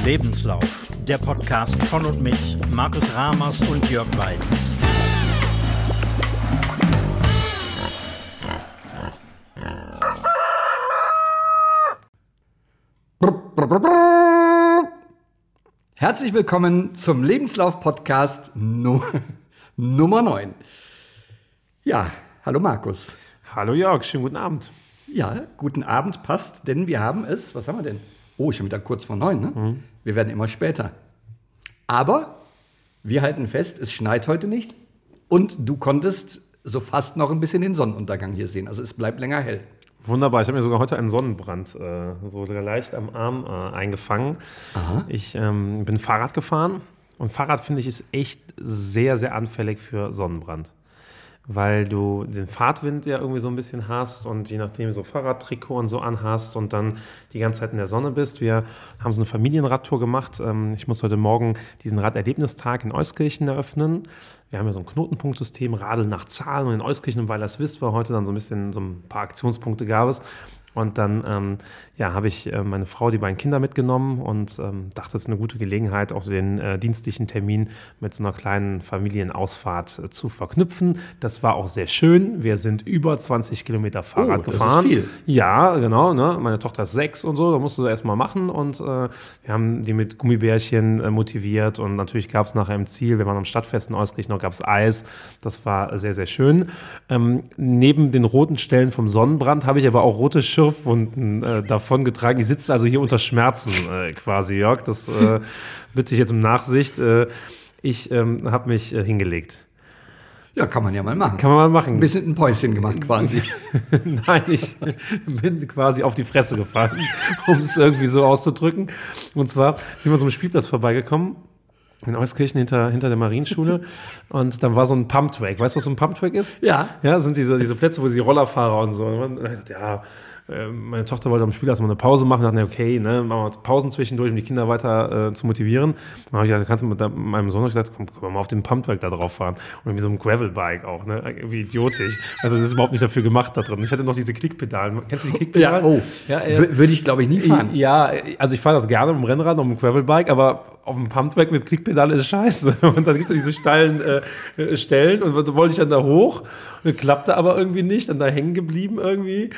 Lebenslauf, der Podcast von und mit Markus Ramers und Jörg Weitz. Herzlich willkommen zum Lebenslauf-Podcast Nummer 9. Ja, hallo Markus. Hallo Jörg, schönen guten Abend. Ja, guten Abend passt, denn wir haben es, was haben wir denn? Oh, schon wieder kurz vor 9, ne? Wir werden immer später. Aber wir halten fest, es schneit heute nicht und du konntest so fast noch ein bisschen den Sonnenuntergang hier sehen. Also es bleibt länger hell. Wunderbar, ich habe mir sogar heute einen Sonnenbrand so leicht am Arm eingefangen. Aha. Ich bin Fahrrad gefahren und Fahrrad, finde ich, ist echt sehr, sehr anfällig für Sonnenbrand. Weil du den Fahrtwind ja irgendwie so ein bisschen hast und je nachdem so Fahrradtrikot und so anhast und dann die ganze Zeit in der Sonne bist. Wir haben so eine Familienradtour gemacht. Ich muss heute Morgen diesen Raderlebnistag in Euskirchen eröffnen. Wir haben ja so ein Knotenpunktsystem, Radeln nach Zahlen, und in Euskirchen, weil das wisst, war heute dann so ein paar Aktionspunkte gab es. Und dann habe ich meine Frau, die beiden Kinder mitgenommen und dachte, es ist eine gute Gelegenheit, auch den dienstlichen Termin mit so einer kleinen Familienausfahrt zu verknüpfen. Das war auch sehr schön. Wir sind über 20 Kilometer Fahrrad gefahren. Das ist viel. Ja, genau. Ne? Meine Tochter ist 6 und so, da musst du das erstmal machen. Und wir haben die mit Gummibärchen motiviert. Und natürlich gab es nachher im Ziel, wir waren am Stadtfest in Euskirchen, noch gab es Eis. Das war sehr, sehr schön. Neben den roten Stellen vom Sonnenbrand habe ich aber auch rote Schürfwunden davon getragen. Ich sitze also hier unter Schmerzen quasi, Jörg. Das bitte ich jetzt um Nachsicht. Ich habe mich hingelegt. Ja, kann man ja mal machen. Kann man mal machen. Ein bisschen ein Päuschen gemacht quasi. Nein, ich bin quasi auf die Fresse gefallen, um es irgendwie so auszudrücken. Und zwar sind wir so einem Spielplatz vorbeigekommen. In Euskirchen hinter der Marienschule. Und dann war so ein Pumptrack. Weißt du, was so ein Pumptrack ist? Ja. Ja, das sind diese Plätze, wo die Rollerfahrer und so. Und dann hab ich gesagt, ja, meine Tochter wollte am Spielplatz mal eine Pause machen. Und dachte, okay, ne, machen wir Pausen zwischendurch, um die Kinder weiter zu motivieren. Und dann habe ich gesagt, kannst du mit meinem Sohn gesagt, komm mal auf den Pumptrack da drauf fahren. Und mit so einem Gravelbike auch, ne? Irgendwie idiotisch. Also das ist überhaupt nicht dafür gemacht da drin. Ich hatte noch diese Klickpedalen. Kennst du die Klickpedalen? Ja, oh. Ja, würde ich, glaube ich, nie fahren. Ja, also ich fahre das gerne mit dem Rennrad und mit dem Gravelbike, aber auf dem Pumptrack mit Klickpedale ist scheiße. Und dann gibt es ja diese steilen Stellen und da wollte ich dann da hoch. Und klappte aber irgendwie nicht. Dann da hängen geblieben irgendwie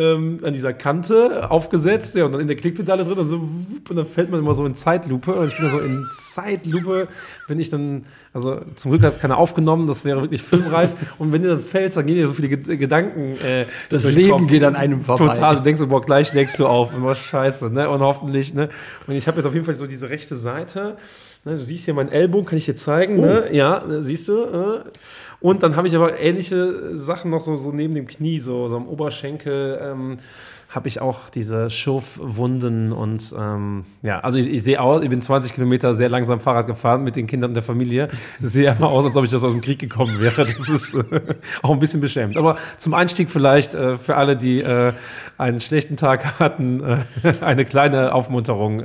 an dieser Kante aufgesetzt. Ja, und dann in der Klickpedale drin und so. Und dann fällt man immer so in Zeitlupe. Und ich bin dann so in Zeitlupe, wenn ich dann, also zum Glück hat es keiner aufgenommen, das wäre wirklich filmreif. Und wenn du dann fällst, dann gehen dir so viele Gedanken das Leben geht an einem vorbei. Total. Du denkst so, boah, gleich legst du auf. Und boah, scheiße, ne? Und hoffentlich, ne? Und ich habe jetzt auf jeden Fall so diese rechte Seite. Ne? Du siehst hier meinen Ellbogen, kann ich dir zeigen, ne? Ja, siehst du? Und dann habe ich aber ähnliche Sachen noch so neben dem Knie, so am Oberschenkel, habe ich auch diese Schürfwunden und also ich sehe aus, ich bin 20 Kilometer sehr langsam Fahrrad gefahren mit den Kindern und der Familie. Ich sehe aber aus, als ob ich aus dem Krieg gekommen wäre. Das ist auch ein bisschen beschämend. Aber zum Einstieg vielleicht für alle, die einen schlechten Tag hatten, eine kleine Aufmunterung.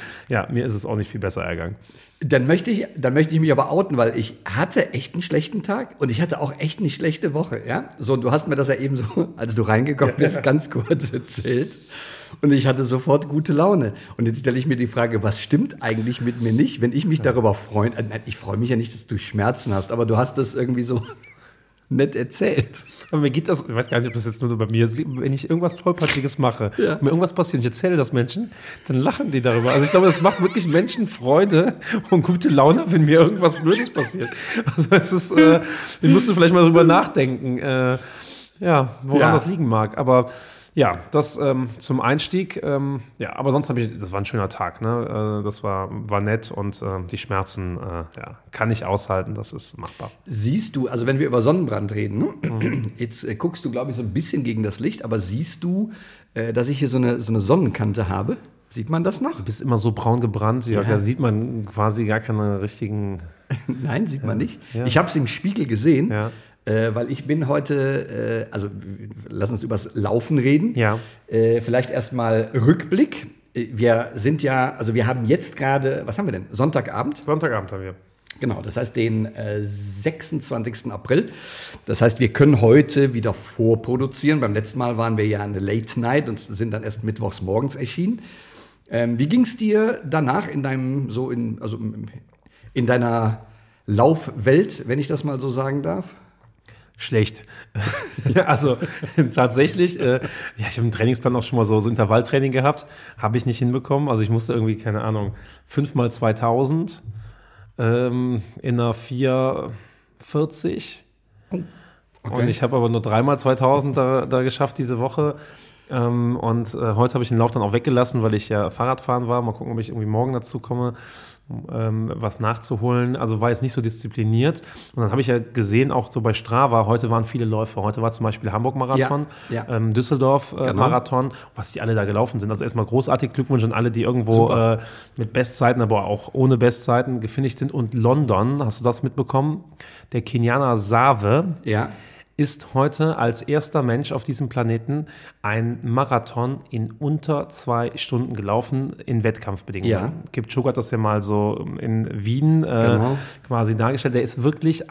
Mir ist es auch nicht viel besser ergangen. Dann möchte ich mich aber outen, weil ich hatte echt einen schlechten Tag und ich hatte auch echt eine schlechte Woche, ja. So, und du hast mir das ja eben so, als du reingekommen bist, ganz kurz erzählt. Und ich hatte sofort gute Laune. Und jetzt stelle ich mir die Frage, was stimmt eigentlich mit mir nicht, wenn ich mich darüber freue? Ich freue mich ja nicht, dass du Schmerzen hast, aber du hast das irgendwie so nett erzählt. Aber mir geht das, ich weiß gar nicht, ob das jetzt nur bei mir ist, wenn ich irgendwas Tollpatschiges mache, mir irgendwas passiert, ich erzähle das Menschen, dann lachen die darüber. Also ich glaube, das macht wirklich Menschen Freude und gute Laune, wenn mir irgendwas Blödes passiert. Also es ist, ich musste vielleicht mal drüber nachdenken, woran das liegen mag. Aber ja, das zum Einstieg. Aber sonst das war ein schöner Tag. Ne? Das war nett und die Schmerzen kann ich aushalten. Das ist machbar. Siehst du, also wenn wir über Sonnenbrand reden, ne? Jetzt guckst du, glaube ich, so ein bisschen gegen das Licht, aber siehst du, dass ich hier so eine Sonnenkante habe? Sieht man das noch? Du bist immer so braun gebrannt, Jörg, da sieht man quasi gar keine richtigen... Nein, sieht man nicht. Ja. Ich habe es im Spiegel gesehen. Ja. Weil ich bin heute, lass uns übers Laufen reden. Ja. Vielleicht erstmal Rückblick. Wir haben jetzt gerade, was haben wir denn? Sonntagabend? Sonntagabend haben wir. Genau, das heißt den 26. April. Das heißt, wir können heute wieder vorproduzieren. Beim letzten Mal waren wir ja eine Late Night und sind dann erst mittwochs morgens erschienen. Wie ging es dir danach in deinem, in deiner Laufwelt, wenn ich das mal so sagen darf? Schlecht. Ja, also tatsächlich, ich habe im Trainingsplan auch schon mal so Intervalltraining gehabt, habe ich nicht hinbekommen. Also ich musste irgendwie, keine Ahnung, 5x2000 in einer 4:40. Okay. Und ich habe aber nur 3x2000 da geschafft diese Woche. Und heute habe ich den Lauf dann auch weggelassen, weil ich ja Fahrradfahren war. Mal gucken, ob ich irgendwie morgen dazu komme, was nachzuholen. Also war jetzt nicht so diszipliniert. Und dann habe ich ja gesehen, auch so bei Strava, heute waren viele Läufer. Heute war zum Beispiel Hamburg-Marathon, Düsseldorf-Marathon, was die alle da gelaufen sind. Also erstmal großartig Glückwunsch an alle, die irgendwo mit Bestzeiten, aber auch ohne Bestzeiten gefinisht sind. Und London, hast du das mitbekommen? Der Kenianer Save ist heute als erster Mensch auf diesem Planeten ein Marathon in unter 2 Stunden gelaufen in Wettkampfbedingungen. Ja. Kipchoge hat das ja mal so in Wien quasi dargestellt. Der ist wirklich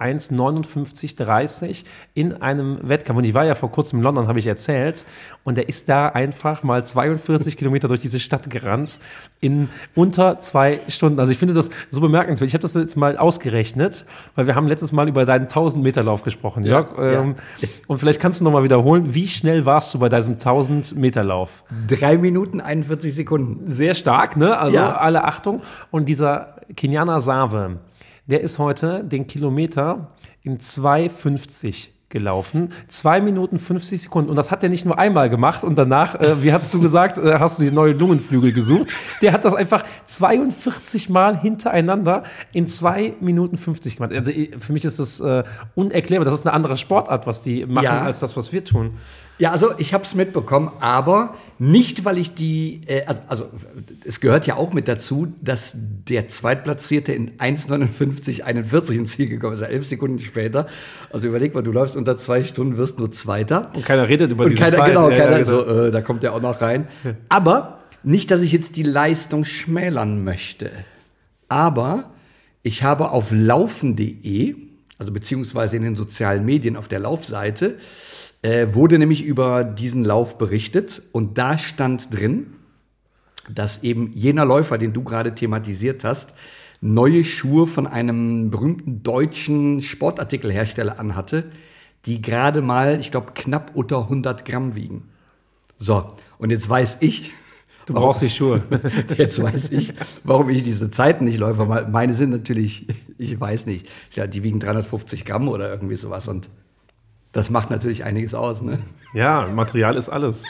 1:59:30 in einem Wettkampf. Und ich war ja vor kurzem in London, habe ich erzählt. Und der ist da einfach mal 42 Kilometer durch diese Stadt gerannt in unter 2 Stunden. Also ich finde das so bemerkenswert. Ich habe das jetzt mal ausgerechnet, weil wir haben letztes Mal über deinen 1000-Meter-Lauf gesprochen, Jörg. Und vielleicht kannst du noch mal wiederholen, wie schnell warst du bei diesem 1000-Meter-Lauf? 3 Minuten 41 Sekunden. Sehr stark, ne? Also alle Achtung. Und dieser Kenianer Save, der ist heute den Kilometer in 2:50 gelaufen. 2 Minuten 50 Sekunden. Und das hat er nicht nur einmal gemacht und danach, wie hast du gesagt, hast du die neue Lungenflügel gesucht. Der hat das einfach 42 Mal hintereinander in 2 Minuten 50 gemacht. Also für mich ist das unerklärbar. Das ist eine andere Sportart, was die machen, als das, was wir tun. Ja, also ich habe es mitbekommen, aber nicht, weil ich also es gehört ja auch mit dazu, dass der Zweitplatzierte in 1:59:41 ins Ziel gekommen ist, 11 Sekunden später. Also überleg mal, du läufst unter 2 Stunden, wirst nur Zweiter. Und keiner redet über diese Zeit. Genau, keiner so, da kommt der auch noch rein. Aber nicht, dass ich jetzt die Leistung schmälern möchte. Aber ich habe auf laufen.de, also beziehungsweise in den sozialen Medien auf der Laufseite, wurde nämlich über diesen Lauf berichtet und da stand drin, dass eben jener Läufer, den du gerade thematisiert hast, neue Schuhe von einem berühmten deutschen Sportartikelhersteller anhatte, die gerade mal, ich glaube, knapp unter 100 Gramm wiegen. So, und jetzt weiß ich... Du brauchst die Schuhe. Jetzt weiß ich, warum ich diese Zeiten nicht läufe. Meine sind natürlich, ich weiß nicht, ja, die wiegen 350 Gramm oder irgendwie sowas und das macht natürlich einiges aus, ne? Ja, Material ist alles.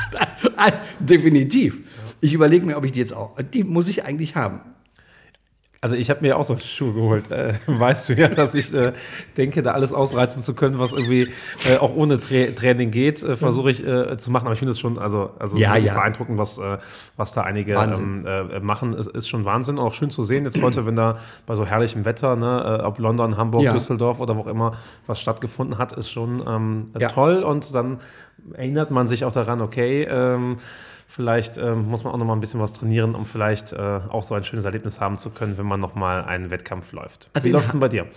Definitiv. Ich überlege mir, ob ich die jetzt auch, die muss ich eigentlich haben. Also ich habe mir auch so Schuhe geholt. Weißt du ja, dass ich denke, da alles ausreizen zu können, was irgendwie auch ohne Training geht, versuche ich zu machen. Aber ich finde es schon, also beeindruckend, was da einige machen. Es ist schon Wahnsinn. Auch schön zu sehen jetzt heute, wenn da bei so herrlichem Wetter, ne, ob London, Hamburg, Düsseldorf oder wo auch immer was stattgefunden hat, ist schon toll. Und dann erinnert man sich auch daran, okay, vielleicht muss man auch noch mal ein bisschen was trainieren, um vielleicht auch so ein schönes Erlebnis haben zu können, wenn man noch mal einen Wettkampf läuft. Also wie läuft es denn bei dir?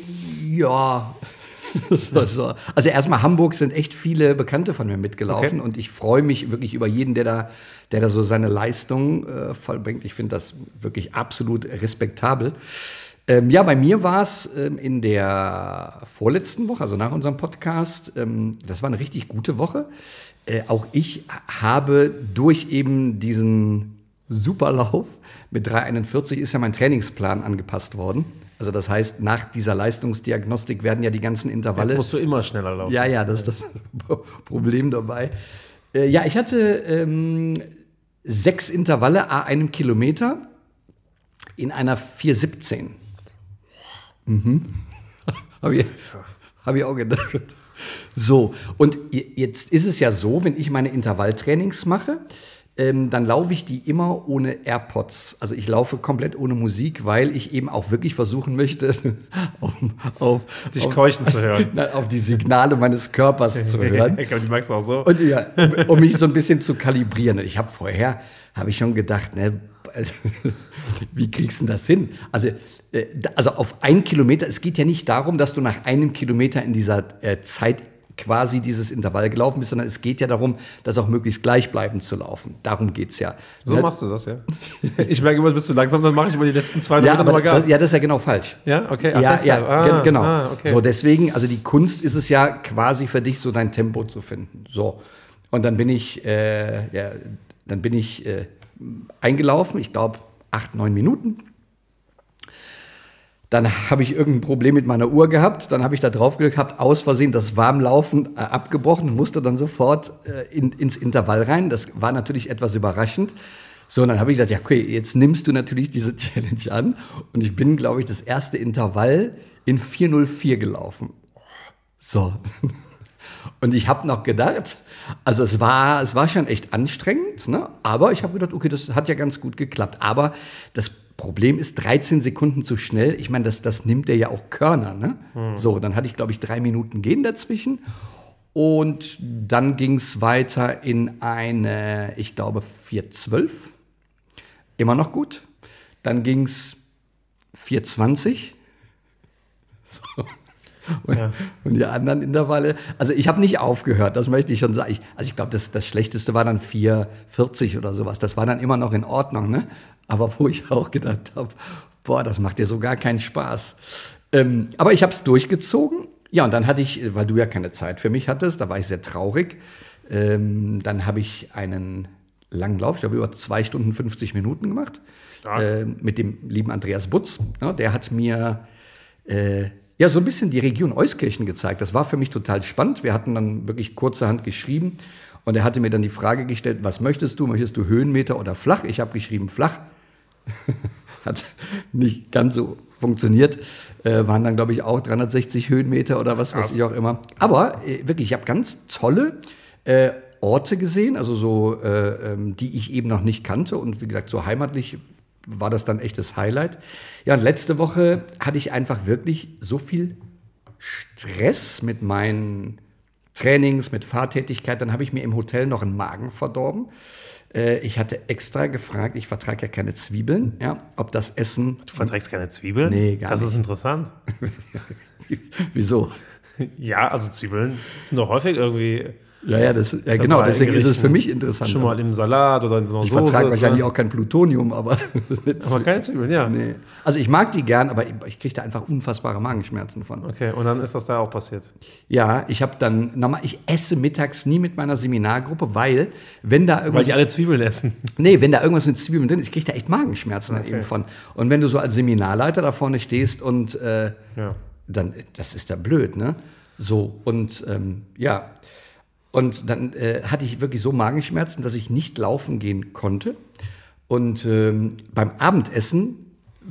Also erstmal Hamburg sind echt viele Bekannte von mir mitgelaufen und ich freue mich wirklich über jeden, der da so seine Leistung vollbringt. Ich finde das wirklich absolut respektabel. Bei mir war es in der vorletzten Woche, also nach unserem Podcast, das war eine richtig gute Woche. Auch ich habe durch eben diesen Superlauf mit 3:41 ist ja mein Trainingsplan angepasst worden. Also das heißt, nach dieser Leistungsdiagnostik werden ja die ganzen Intervalle... Jetzt musst du immer schneller laufen. Ja, das ist das Problem dabei. Ich hatte 6 Intervalle à 1 Kilometer in einer 4:17. Habe ich auch gedacht. So, und jetzt ist es ja so, wenn ich meine Intervalltrainings mache, dann laufe ich die immer ohne AirPods. Also ich laufe komplett ohne Musik, weil ich eben auch wirklich versuchen möchte, dich keuchen zu hören. Auf die Signale meines Körpers zu hören. Ich glaube, die magst du auch so. Und um mich so ein bisschen zu kalibrieren. Ich habe schon gedacht, ne, wie kriegst du das hin? Also auf 1 Kilometer, es geht ja nicht darum, dass du nach 1 Kilometer in dieser Zeit quasi dieses Intervall gelaufen bist, sondern es geht ja darum, das auch möglichst gleichbleibend zu laufen. Darum geht's ja. So machst du das, ja? Ich merke immer, du bist zu langsam, dann mache ich immer die letzten 2 ja, Minuten aber Gas. das ist ja genau falsch. Ja, okay. Genau. Okay. So, deswegen, also die Kunst ist es ja quasi für dich, so dein Tempo zu finden. So. Und dann bin ich, eingelaufen, ich glaube 8, 9 Minuten. Dann habe ich irgendein Problem mit meiner Uhr gehabt. Dann habe ich da drauf gedrückt, habe aus Versehen das Warmlaufen abgebrochen und musste dann sofort ins Intervall rein. Das war natürlich etwas überraschend. So, und dann habe ich gedacht, ja, okay, jetzt nimmst du natürlich diese Challenge an. Und ich bin, glaube ich, das erste Intervall in 4:04 gelaufen. So. Und ich habe noch gedacht, also es war schon echt anstrengend, ne? Aber ich habe gedacht, okay, das hat ja ganz gut geklappt. Aber das Problem ist 13 Sekunden zu schnell. Ich meine, das nimmt der ja auch Körner, ne? So, dann hatte ich, glaube ich, 3 Minuten gehen dazwischen. Und dann ging es weiter in eine, ich glaube, 4:12. Immer noch gut. Dann ging es 4:20. So. Und die anderen Intervalle, also ich habe nicht aufgehört, das möchte ich schon sagen. Ich glaube, das Schlechteste war dann 4:40 oder sowas. Das war dann immer noch in Ordnung, ne? Aber wo ich auch gedacht habe, boah, das macht dir so gar keinen Spaß. Aber ich habe es durchgezogen. Ja, und dann hatte ich, weil du ja keine Zeit für mich hattest, da war ich sehr traurig. Dann habe ich einen langen Lauf, ich habe über 2 Stunden 50 Minuten gemacht, mit dem lieben Andreas Butz. Ja, der hat mir so ein bisschen die Region Euskirchen gezeigt. Das war für mich total spannend. Wir hatten dann wirklich kurzerhand geschrieben und er hatte mir dann die Frage gestellt, was möchtest du? Möchtest du Höhenmeter oder flach? Ich habe geschrieben flach. Hat nicht ganz so funktioniert. Waren dann, glaube ich, auch 360 Höhenmeter oder was weiß ich auch immer. Aber wirklich, ich habe ganz tolle Orte gesehen, also so, die ich eben noch nicht kannte. Und wie gesagt, so heimatlich war das dann echtes Highlight. Ja, und letzte Woche hatte ich einfach wirklich so viel Stress mit meinen Trainings, mit Fahrtätigkeit. Dann habe ich mir im Hotel noch einen Magen verdorben. Ich hatte extra gefragt, ich vertrage ja keine Zwiebeln, ja, ob das Essen... Du verträgst keine Zwiebeln? Nee, gar nicht. Das ist interessant. Wieso? Ja, also Zwiebeln sind doch häufig irgendwie... Ja, genau, deswegen ist es für mich interessant. Schon mal im Salat oder in so einer Soße. Ich vertrage wahrscheinlich auch kein Plutonium, aber... aber keine Zwiebeln, ja. Nee. Also ich mag die gern, aber ich kriege da einfach unfassbare Magenschmerzen von. Okay, und dann ist das da auch passiert? Ja, ich esse mittags nie mit meiner Seminargruppe, weil wenn da irgendwas... Weil die alle Zwiebeln essen. Nee, wenn da irgendwas mit Zwiebeln drin ist, ich kriege da echt Magenschmerzen dann eben von. Und wenn du so als Seminarleiter da vorne stehst und dann, das ist da blöd, ne? So, und Und dann hatte ich wirklich so Magenschmerzen, dass ich nicht laufen gehen konnte. Und beim Abendessen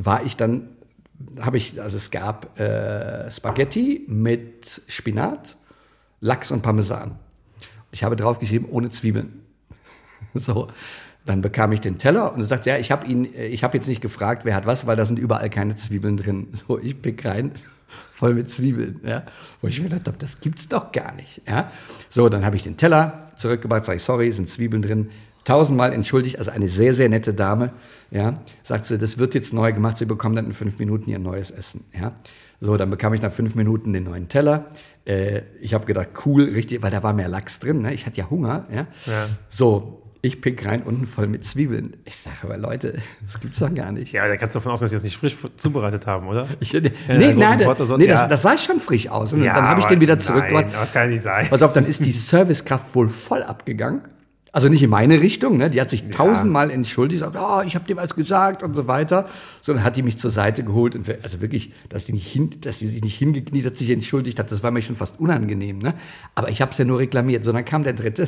es gab Spaghetti mit Spinat, Lachs und Parmesan. Ich habe draufgeschrieben, ohne Zwiebeln. So, dann bekam ich den Teller und er sagt, ja, ich habe jetzt nicht gefragt, wer hat was, weil da sind überall keine Zwiebeln drin. So, ich pick rein. Voll mit Zwiebeln, ja. Wo ich mir gedacht habe, das gibt's doch gar nicht, ja. So, dann habe ich den Teller zurückgebracht, sage ich, sorry, sind Zwiebeln drin. 1000-mal entschuldigt, also eine sehr, sehr nette Dame, ja. Sagt sie, das wird jetzt neu gemacht, Sie bekommen dann in 5 Minuten Ihr neues Essen, ja. So, dann bekam ich nach 5 Minuten den neuen Teller. Ich habe gedacht, cool, richtig, weil da war mehr Lachs drin, ne? Ich hatte ja Hunger, ja. So, ich pick rein, unten voll mit Zwiebeln. Ich sage aber, Leute, das gibt's doch gar nicht. Ja, da kannst du davon ausgehen, dass sie das nicht frisch zubereitet haben, oder? Das sah schon frisch aus. Und dann habe ich den wieder zurückgebracht. Nein, das kann nicht sein. Pass auf, dann ist die Servicekraft wohl voll abgegangen. Also nicht in meine Richtung, ne? Die hat sich 1000-mal entschuldigt, sagt, ich habe dem alles gesagt und so weiter. Sondern hat die mich zur Seite geholt. Und also wirklich, dass sie sich nicht hingekniet hat, sich entschuldigt hat, das war mir schon fast unangenehm. Ne? Aber ich habe es ja nur reklamiert. So, dann kam der dritte.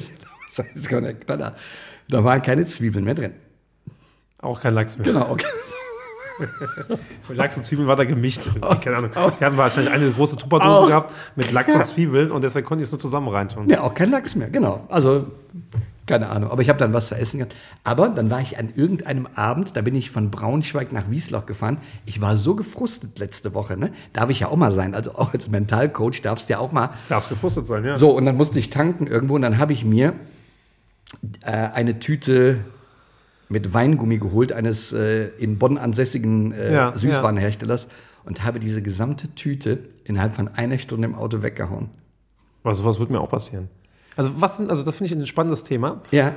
Da waren keine Zwiebeln mehr drin. Auch kein Lachs mehr. Genau, okay. Lachs und Zwiebeln war da gemischt. Keine Ahnung. Die hatten wahrscheinlich eine große Tupperdose gehabt mit Lachs und Zwiebeln und deswegen konnte ich es nur zusammen reintun. Ja, auch kein Lachs mehr, genau. Also, keine Ahnung. Aber ich habe dann was zu essen gehabt. Aber dann war ich an irgendeinem Abend, da bin ich von Braunschweig nach Wiesloch gefahren. Ich war so gefrustet letzte Woche, ne? Darf ich ja auch mal sein. Also auch als Mentalcoach darfst du ja auch mal. Darfst gefrustet sein, ja. So, und dann musste ich tanken irgendwo und dann habe ich mir eine Tüte mit Weingummi geholt, eines in Bonn ansässigen Süßwarenherstellers und habe diese gesamte Tüte innerhalb von 1 Stunde im Auto weggehauen. Aber sowas wird mir auch passieren. Also das finde ich ein spannendes Thema. Ja.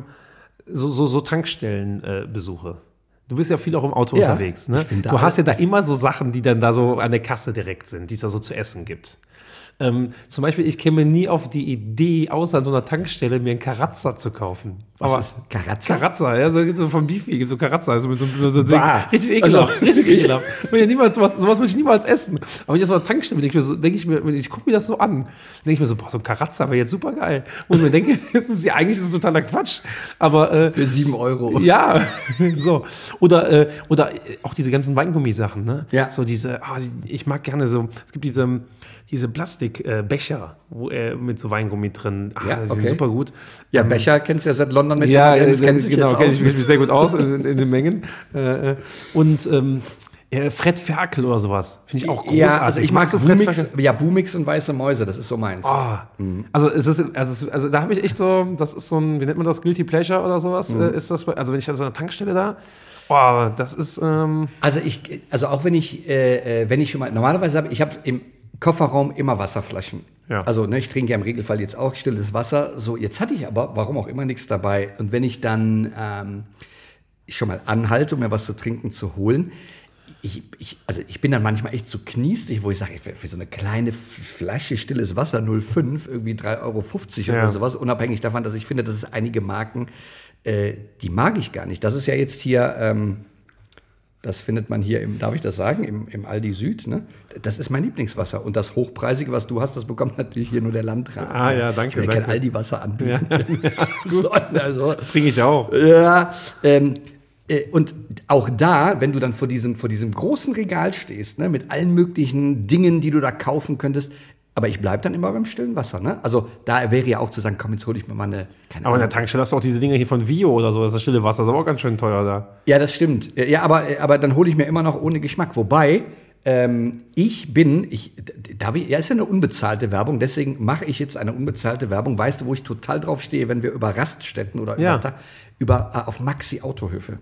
So Tankstellenbesuche. Du bist ja viel auch im Auto Ja, unterwegs. Ne? ich finde Du hast ja da immer so Sachen, die dann da so an der Kasse direkt sind, die es da so zu essen gibt. Zum Beispiel, ich käme nie auf die Idee, außer an so einer Tankstelle mir einen Karazza zu kaufen. Was ist Karazza? Karazza, ja, so vom Beefy gibt es so Karazza, so mit so Bah. richtig ekelhaft, richtig ekelhaft. Sowas würde ich niemals essen. Aber wenn ich aus so einer Tankstelle denke ich mir, ich gucke mir das so an, denke ich mir so, boah, so ein Karazza wäre jetzt super geil. Und ich mir denke, eigentlich ist es totaler Quatsch. Aber Für 7 Euro. ja, so. Oder auch diese ganzen Weingummisachen, ne? Ja. So ich mag gerne so, es gibt diese Plastikbecher, mit so Weingummi drin. Ja, die sind okay. super gut. Ja, Becher kennst du ja seit London mit. Ja, das kennst du genau, jetzt kenne aus ich mich mit. sehr gut aus in den Mengen. Und Fred Ferkel oder sowas. Finde ich auch großartig. Ja, also ich mag so Fred Boomix, Ferkel. ja, Boomix und weiße Mäuse, das ist so meins. Also da habe ich echt so, das ist so ein, wie nennt man das, Guilty Pleasure oder sowas, ist das, also wenn ich an so einer Tankstelle das ist, Also auch wenn ich schon mal, normalerweise ich habe im Kofferraum immer Wasserflaschen. Ja. Also ich trinke ja im Regelfall jetzt auch stilles Wasser. So, jetzt hatte ich aber, warum auch immer, nichts dabei. Und wenn ich dann schon mal anhalte, um mir was zu trinken zu holen, ich bin dann manchmal echt so kniestig, wo ich sage, für so eine kleine Flasche stilles Wasser 0,5 irgendwie 3,50 Euro oder sowas, unabhängig davon, dass ich finde, dass es einige Marken, die mag ich gar nicht. Das ist ja jetzt hier, das findet man hier darf ich das sagen, im Aldi Süd, ne? Das ist mein Lieblingswasser. Und das Hochpreisige, was du hast, das bekommt natürlich hier nur der Landrat. Ah ja, danke. Ich will kein Aldi-Wasser anbieten. Ja, ist gut. Also, Trinke ich auch. ja, und auch da, wenn du dann vor diesem großen Regal stehst, ne, mit allen möglichen Dingen, die du da kaufen könntest, aber ich bleibe dann immer beim stillen Wasser. Ne? Also da wäre ja auch zu sagen, komm, jetzt hole ich mir mal eine, keine Aber in Ahnung. der Tankstelle hast du auch diese Dinger hier von Vio oder so, das ist das stille Wasser, das ist aber auch ganz schön teuer da. Ja, das stimmt. Ja, aber dann hole ich mir immer noch ohne Geschmack. Wobei, ist ja eine unbezahlte Werbung, deswegen mache ich jetzt eine unbezahlte Werbung. Weißt du, wo ich total drauf stehe, wenn wir über Raststätten oder auf Maxi-Autohöfe.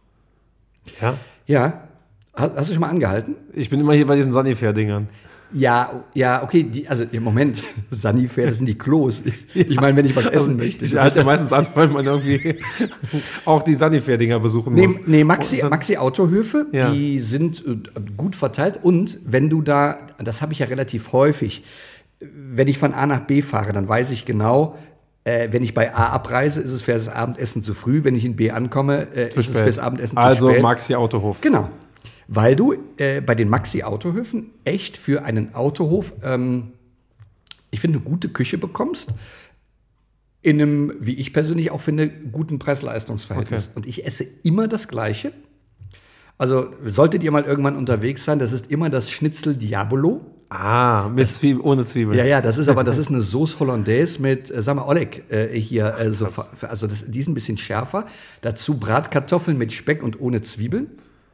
Ja? Ja. Hast du schon mal angehalten? Ich bin immer hier bei diesen Sanifair-Dingern. Ja, okay, also im Moment, Sanifair, das sind die Klos. Ich meine, wenn ich was essen möchte. Ich halte ja meistens an, weil man irgendwie auch die Sanifair-Dinger besuchen muss. Nee, Maxi-Autohöfe, Ja. die sind gut verteilt. Und wenn du da, das habe ich ja relativ häufig, wenn ich von A nach B fahre, dann weiß ich genau, wenn ich bei A abreise, ist es für das Abendessen zu früh. Wenn ich in B ankomme, ist es für das Abendessen zu spät. Also Maxi-Autohof. Genau. Weil du bei den Maxi-Autohöfen echt für einen Autohof, ich finde, eine gute Küche bekommst. In einem, wie ich persönlich auch finde, guten Preis-Leistungs-Verhältnis. Okay. Und ich esse immer das Gleiche. Also solltet ihr mal irgendwann unterwegs sein, das ist immer das Schnitzel Diabolo. Ah, ohne Zwiebeln. Ja, das ist eine Sauce Hollandaise mit, sag mal, Oleg hier. Die ist ein bisschen schärfer. Dazu Bratkartoffeln mit Speck und ohne Zwiebeln.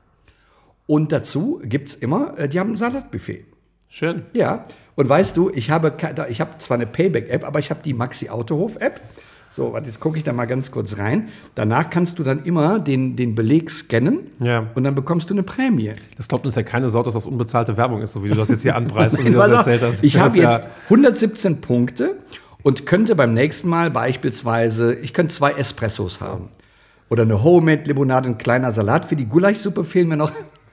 Und dazu gibt's immer, die haben ein Salatbuffet. Schön. Ja, und weißt du, ich habe zwar eine Payback-App, aber ich habe die Maxi-Autohof-App. So, jetzt gucke ich da mal ganz kurz rein. Danach kannst du dann immer den Beleg scannen und dann bekommst du eine Prämie. Das glaubt uns ja keine Sau, dass das unbezahlte Werbung ist, so wie du das jetzt hier anpreist und wie du das erzählt hast. Ich habe jetzt 117 Punkte und könnte beim nächsten Mal beispielsweise, ich könnte 2 Espressos haben. Oder eine Homemade-Limonade, ein kleiner Salat. Für die Gulaschsuppe fehlen mir noch...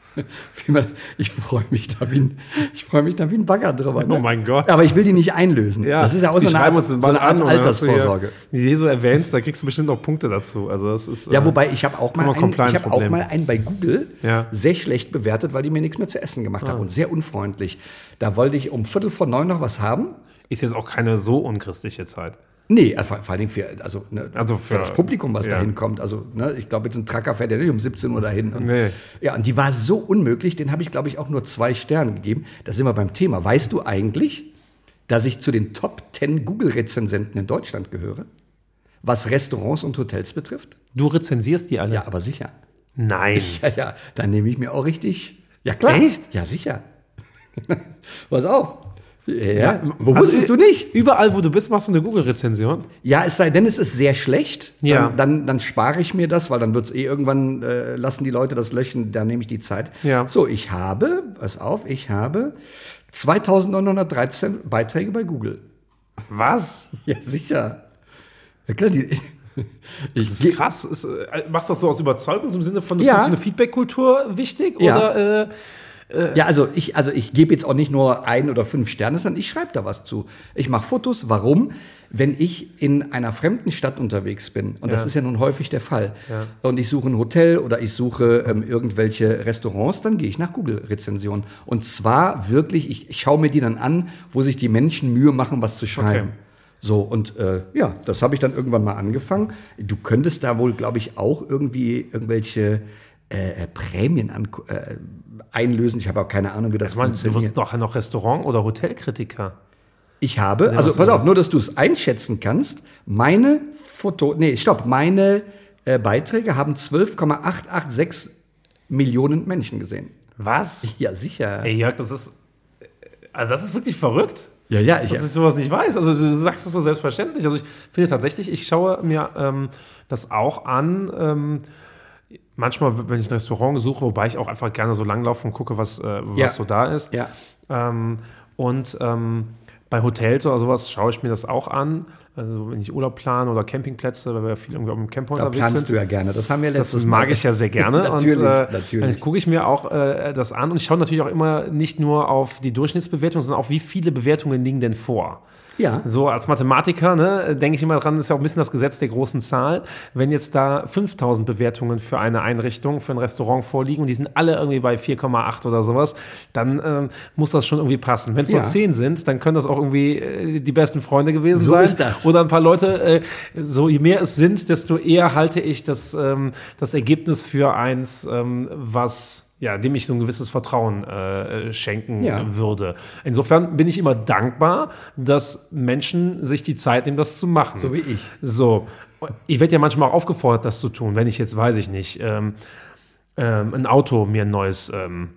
Ich freue mich da wie ein Bagger drüber. Ne? Oh mein Gott. Aber ich will die nicht einlösen. Ja, das ist ja auch so eine Art Altersvorsorge. Wenn du die so erwähnst, da kriegst du bestimmt noch Punkte dazu. Also das ist, ja, wobei ich habe auch mal Compliance-Problem. einen bei Google Ja. sehr schlecht bewertet, weil die mir nichts mehr zu essen gemacht haben und sehr unfreundlich. Da wollte ich um 9:15 noch was haben. Ist jetzt auch keine so unchristliche Zeit. Nee, vor allen Dingen für das Publikum, was ja. da hinkommt. Also, ne, ich glaube, jetzt ein Trucker fährt ja nicht um 17 Uhr dahin. Und, Nee. Ja, und die war so unmöglich, den habe ich, glaube ich, auch nur 2 Sterne gegeben. Da sind wir beim Thema. Weißt du eigentlich, dass ich zu den Top 10 Google-Rezensenten in Deutschland gehöre? Was Restaurants und Hotels betrifft? Du rezensierst die alle? Ja, aber sicher. Nein. Ja, dann nehme ich mir auch richtig. Ja, klar. Echt? Ja, sicher. Pass auf. Ja, wo Also, wusstest du nicht? Überall, wo du bist, machst du eine Google-Rezension? Ja, es sei denn, es ist sehr schlecht. Ja. Dann spare ich mir das, weil dann wird es irgendwann, lassen die Leute das löschen, da nehme ich die Zeit. Ja. So, ich habe 2913 Beiträge bei Google. Was? Ja, sicher. Ja, klar, Das ist krass. Machst du das so aus Überzeugung im Sinne von, du Ja. findest eine Feedback-Kultur wichtig? Ja. Oder, Ja, also ich gebe jetzt auch nicht nur 1 oder 5 Sterne, sondern ich schreibe da was zu. Ich mache Fotos. Warum? Wenn ich in einer fremden Stadt unterwegs bin, und das ist ja nun häufig der Fall, und ich suche ein Hotel oder ich suche irgendwelche Restaurants, dann gehe ich nach Google-Rezensionen. Und zwar wirklich, ich schaue mir die dann an, wo sich die Menschen Mühe machen, was zu schreiben. Okay. So, und ja, das habe ich dann irgendwann mal angefangen. Du könntest da wohl, glaube ich, auch irgendwie irgendwelche Prämien einlösen. Ich habe auch keine Ahnung, wie das ich meine, du funktioniert. wirst doch noch Restaurant- oder Hotelkritiker. Ich habe, Nee, also was pass war auf, das? nur, dass du es einschätzen kannst, meine Beiträge haben 12,886 Millionen Menschen gesehen. Was? Ja, sicher. Ey, Jörg, das ist wirklich verrückt. Ja, Dass ich sowas nicht weiß. Also du sagst es so selbstverständlich. Also ich finde tatsächlich, ich schaue mir das auch an. Manchmal, wenn ich ein Restaurant suche, wobei ich auch einfach gerne so langlaufe und gucke, was so da ist. Ja. Bei Hotels oder sowas schaue ich mir das auch an. Also wenn ich Urlaub plane oder Campingplätze, weil wir ja viel irgendwie auf dem Camper Da unterwegs planst sind. du ja gerne. Das haben wir letztes Das Mal. mag ich ja sehr gerne. Natürlich, und, natürlich. Dann gucke ich mir auch das an und ich schaue natürlich auch immer nicht nur auf die Durchschnittsbewertung, sondern auch, wie viele Bewertungen liegen denn vor. Ja. So als Mathematiker, ne, denke ich immer dran, ist ja auch ein bisschen das Gesetz der großen Zahl. Wenn jetzt da 5000 Bewertungen für eine Einrichtung, für ein Restaurant vorliegen und die sind alle irgendwie bei 4,8 oder sowas, dann muss das schon irgendwie passen. Wenn es nur 10 sind, dann können das auch irgendwie die besten Freunde gewesen So sein. ist das. Oder ein paar Leute, so je mehr es sind, desto eher halte ich das Ergebnis für eins, dem ich so ein gewisses Vertrauen schenken würde. Insofern bin ich immer dankbar, dass Menschen sich die Zeit nehmen, das zu machen. So wie ich. So. Ich werde ja manchmal auch aufgefordert, das zu tun, wenn ich jetzt, weiß ich nicht, ein Auto mir ein neues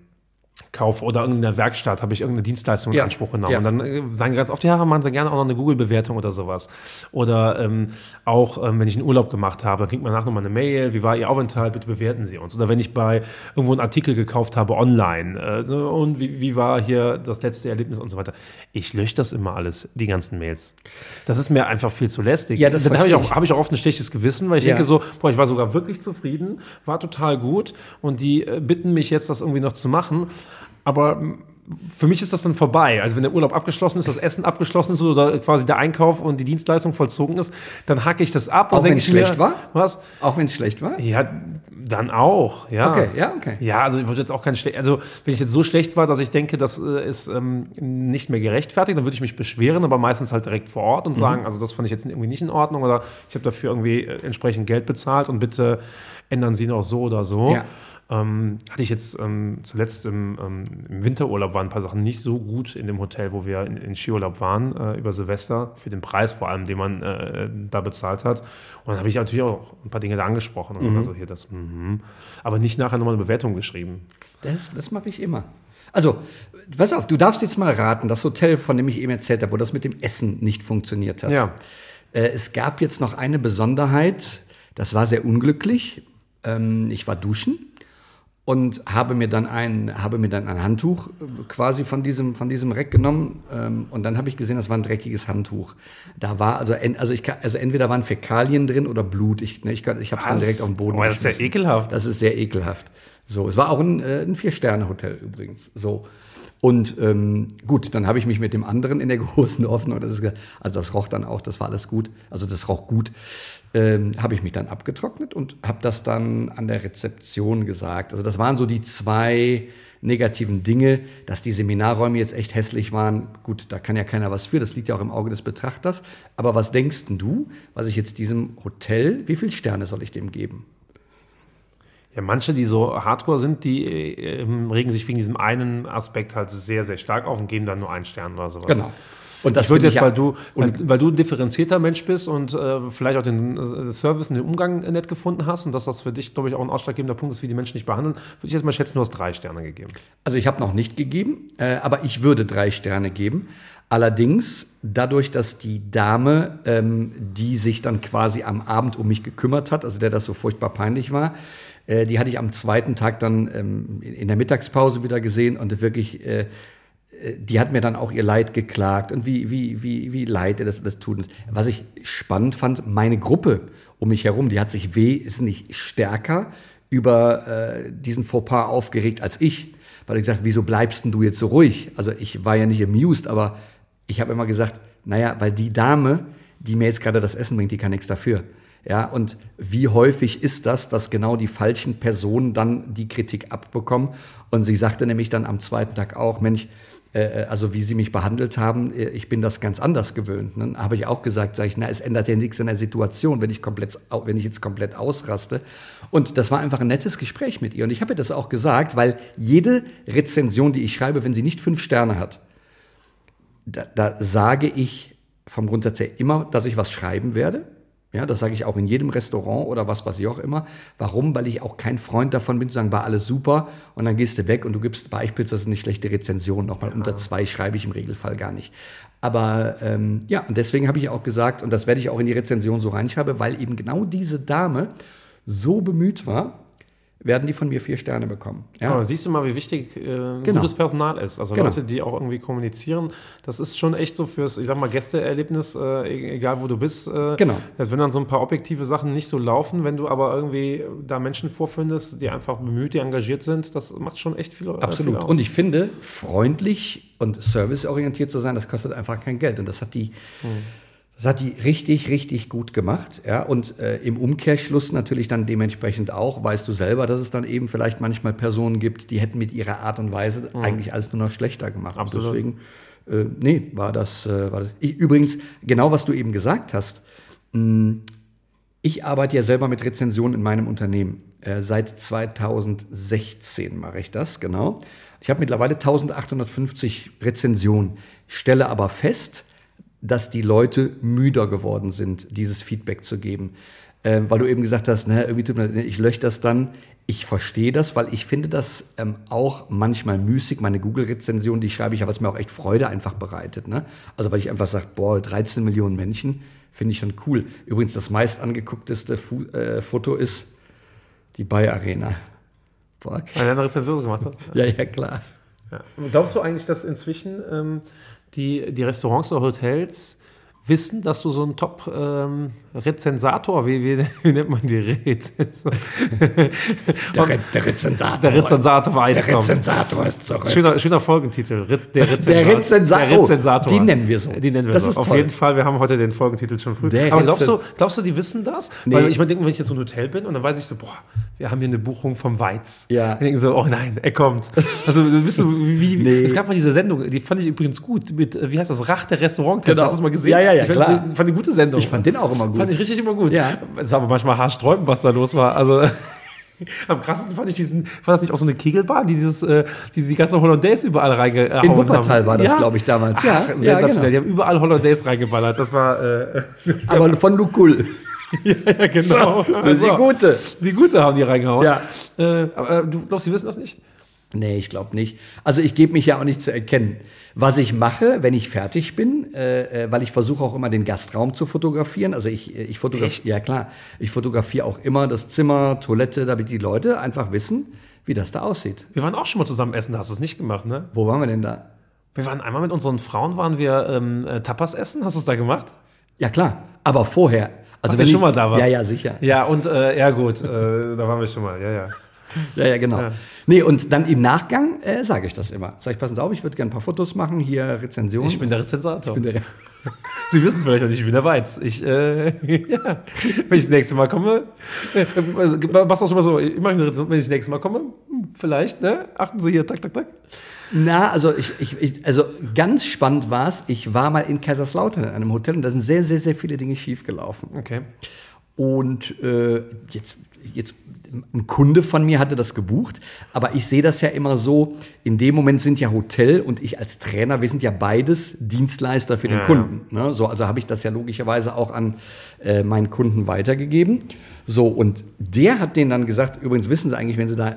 kaufe oder in der Werkstatt habe ich irgendeine Dienstleistung in Anspruch genommen. Ja. Und dann sagen die ganz oft, ja, machen sie gerne auch noch eine Google-Bewertung oder sowas. Oder auch, wenn ich einen Urlaub gemacht habe, kriegt man nachher nochmal eine Mail, wie war Ihr Aufenthalt, bitte bewerten Sie uns. Oder wenn ich bei irgendwo einen Artikel gekauft habe online und wie war hier das letzte Erlebnis und so weiter. Ich lösche das immer alles, die ganzen Mails. Das ist mir einfach viel zu lästig. Ja, das Dann habe verstehe hab ich auch oft ein schlechtes Gewissen, weil ich denke so, ich war sogar wirklich zufrieden, war total gut und die bitten mich jetzt, das irgendwie noch zu machen. Aber für mich ist das dann vorbei. Also wenn der Urlaub abgeschlossen ist, das Essen abgeschlossen ist oder quasi der Einkauf und die Dienstleistung vollzogen ist, dann hacke ich das ab. Auch und wenn denke es ich mir, schlecht war? Was? Auch wenn es schlecht war? Ja, dann auch, ja. Okay. Ja, also ich würde jetzt auch kein schlecht. Also wenn ich jetzt so schlecht war, dass ich denke, das ist nicht mehr gerechtfertigt, dann würde ich mich beschweren, aber meistens halt direkt vor Ort und sagen, also das fand ich jetzt irgendwie nicht in Ordnung oder ich habe dafür irgendwie entsprechend Geld bezahlt und bitte ändern Sie noch so oder so. Ja. Hatte ich jetzt zuletzt im Winterurlaub waren ein paar Sachen nicht so gut in dem Hotel, wo wir in Skiurlaub waren, über Silvester, für den Preis vor allem, den man da bezahlt hat. Und dann habe ich natürlich auch ein paar Dinge da angesprochen. Und also hier das, aber nicht nachher nochmal eine Bewertung geschrieben. Das mache ich immer. Also, pass auf, du darfst jetzt mal raten, das Hotel, von dem ich eben erzählt habe, wo das mit dem Essen nicht funktioniert hat. Ja. Es gab jetzt noch eine Besonderheit, das war sehr unglücklich. Ich war duschen und habe mir dann ein Handtuch quasi von diesem Rack genommen und dann habe ich gesehen, das war ein dreckiges Handtuch. Da war entweder waren Fäkalien drin oder Blut. Ich habe es dann direkt auf den Boden das ist ja geschmissen. ekelhaft. Das ist sehr ekelhaft. So, es war auch ein 4-Sterne-Hotel übrigens. So. Und gut, dann habe ich mich mit dem anderen in der großen Offenung, das roch dann auch, das war alles gut, also das roch gut, habe ich mich dann abgetrocknet und habe das dann an der Rezeption gesagt. Also das waren so die 2 negativen Dinge, dass die Seminarräume jetzt echt hässlich waren. Gut, da kann ja keiner was für, das liegt ja auch im Auge des Betrachters. Aber was denkst denn du, was ich jetzt diesem Hotel, wie viele Sterne soll ich dem geben? Ja, manche, die so hardcore sind, die regen sich wegen diesem einen Aspekt halt sehr, sehr stark auf und geben dann nur 1 Stern oder sowas. Genau. Und das Ich würde finde jetzt, weil du ein differenzierter Mensch bist und vielleicht auch den Service und den Umgang nett gefunden hast und dass das für dich, glaube ich, auch ein ausschlaggebender Punkt ist, wie die Menschen dich behandeln, würde ich jetzt mal schätzen, du hast 3 Sterne gegeben. Also ich habe noch nicht gegeben, aber ich würde 3 Sterne geben. Allerdings, dadurch, dass die Dame, die sich dann quasi am Abend um mich gekümmert hat, also der das so furchtbar peinlich war, die hatte ich am 2. Tag dann in der Mittagspause wieder gesehen und wirklich die hat mir dann auch ihr Leid geklagt und wie leid ihr das tut. Was ich spannend fand, meine Gruppe um mich herum, die hat sich wesentlich stärker über diesen Fauxpas aufgeregt als ich. Weil ich gesagt, wieso bleibst denn du jetzt so ruhig? Also ich war ja nicht amused, aber ich habe immer gesagt, naja, weil die Dame, die mir jetzt gerade das Essen bringt, die kann nichts dafür. Ja, und wie häufig ist das, dass genau die falschen Personen dann die Kritik abbekommen? Und sie sagte nämlich dann am zweiten Tag auch, Mensch, also wie sie mich behandelt haben, ich bin das ganz anders gewöhnt. Ne? Habe ich auch gesagt, sage ich, na, es ändert ja nichts in der Situation, wenn ich jetzt komplett ausraste. Und das war einfach ein nettes Gespräch mit ihr. Und ich habe ihr das auch gesagt, weil jede Rezension, die ich schreibe, wenn sie nicht 5 Sterne hat, da sage ich vom Grundsatz her immer, dass ich was schreiben werde. Ja, das sage ich auch in jedem Restaurant oder was weiß ich auch immer. Warum? Weil ich auch kein Freund davon bin, zu sagen, war alles super und dann gehst du weg und du gibst bei Eichpilz, das ist eine schlechte Rezension. Nochmal unter 2 schreibe ich im Regelfall gar nicht. Aber ja, und deswegen habe ich auch gesagt, und das werde ich auch in die Rezension so reinschreiben, weil eben genau diese Dame so bemüht war, werden die von mir 4 Sterne bekommen. Ja. Aber siehst du mal, wie wichtig gutes Personal ist. Also Leute, die auch irgendwie kommunizieren, das ist schon echt so fürs, ich sag mal, Gästeerlebnis, egal wo du bist. Genau. Wenn dann so ein paar objektive Sachen nicht so laufen, wenn du aber irgendwie da Menschen vorfindest, die einfach bemüht, die engagiert sind, das macht schon echt viel, absolut. Viel aus. Und ich finde, freundlich und serviceorientiert zu sein, das kostet einfach kein Geld. Und das hat die... Das hat die richtig, richtig gut gemacht. Ja? Und im Umkehrschluss natürlich dann dementsprechend auch, weißt du selber, dass es dann eben vielleicht manchmal Personen gibt, die hätten mit ihrer Art und Weise eigentlich alles nur noch schlechter gemacht. Absolut. Und deswegen, war das. Übrigens, genau was du eben gesagt hast, ich arbeite ja selber mit Rezensionen in meinem Unternehmen. Seit 2016 mache ich das, genau. Ich habe mittlerweile 1850 Rezensionen, stelle aber fest, dass die Leute müder geworden sind, dieses Feedback zu geben. Weil du eben gesagt hast, ich lösche das dann. Ich verstehe das, weil ich finde das auch manchmal müßig. Meine Google-Rezension, die schreibe ich, aber es mir auch echt Freude einfach bereitet. Ne? Also weil ich einfach sage, 13 Millionen Menschen, finde ich schon cool. Übrigens, das meist angeguckteste Foto ist die Bayer Arena. Weil du eine Rezension gemacht hast? Ja, klar. Ja. Glaubst du eigentlich, dass inzwischen die Restaurants oder Hotels wissen, dass du so ein Top-Rezensator, wie nennt man die Rezensator? Der Rezensator. Der Rezensator war Der Rezensator ist zurück. Schöner Folgentitel. Der Rezensator. Die nennen wir so. Das ist toll. Auf jeden Fall, wir haben heute den Folgentitel schon früh. Aber glaubst du, die wissen das? Nee. Weil ich meine, wenn ich jetzt so ein Hotel bin und dann weiß ich so, wir haben hier eine Buchung vom Weiz. Ja. Ich denke so, oh nein, er kommt. Also Nee. Es gab mal diese Sendung, die fand ich übrigens gut, mit, wie heißt das, Rach der Restauranttest. Genau. Hast du das mal gesehen? Ja, ich klar. fand eine gute Sendung. Ich fand den auch immer gut. Fand ich richtig immer gut. Ja. Es war aber manchmal haarsträubend, was da los war. Also am krassesten fand ich war das nicht auch so eine Kegelbahn, die die ganze Hollandaise überall reingehauen haben? In Wuppertal war das, glaube ich, damals. Ja, genau. Die haben überall Hollandaise reingeballert. Das war... aber von Lukul. ja, genau. Die gute. Die gute haben die reingehauen. Ja. Aber du glaubst, die wissen das nicht? Nee, ich glaube nicht. Also ich gebe mich ja auch nicht zu erkennen. Was ich mache, wenn ich fertig bin, weil ich versuche auch immer den Gastraum zu fotografieren. Also ich fotografiere, ja klar, ich fotografiere auch immer das Zimmer, Toilette, damit die Leute einfach wissen, wie das da aussieht. Wir waren auch schon mal zusammen essen, da hast du es nicht gemacht, ne? Wo waren wir denn da? Wir waren einmal mit unseren Frauen, Tapas essen. Hast du es da gemacht? Ja klar, aber vorher. Also wenn du schon mal da warst? Ja, sicher. Ja, und ja gut, da waren wir schon mal, ja. Ja, genau. Ja. Nee, und dann im Nachgang sage ich das immer. Sag ich, passen Sie auf, ich würde gerne ein paar Fotos machen, hier Rezension. Ich bin der Rezensator. Sie wissen es vielleicht auch nicht, ich bin der Weiz. Wenn ich das nächste Mal komme, machst du auch schon mal so, ich mache eine Rezension, wenn ich das nächste Mal komme, vielleicht, ne? Achten Sie hier, tak. Na, also also ganz spannend war es, ich war mal in Kaiserslautern in einem Hotel und da sind sehr, sehr, sehr viele Dinge schiefgelaufen. Okay. Und jetzt ein Kunde von mir hatte das gebucht, aber ich sehe das ja immer so, in dem Moment sind ja Hotel und ich als Trainer, wir sind ja beides Dienstleister für den Kunden. Ne? So, also habe ich das ja logischerweise auch an meinen Kunden weitergegeben. So, und der hat denen dann gesagt, übrigens wissen Sie eigentlich, wenn Sie da...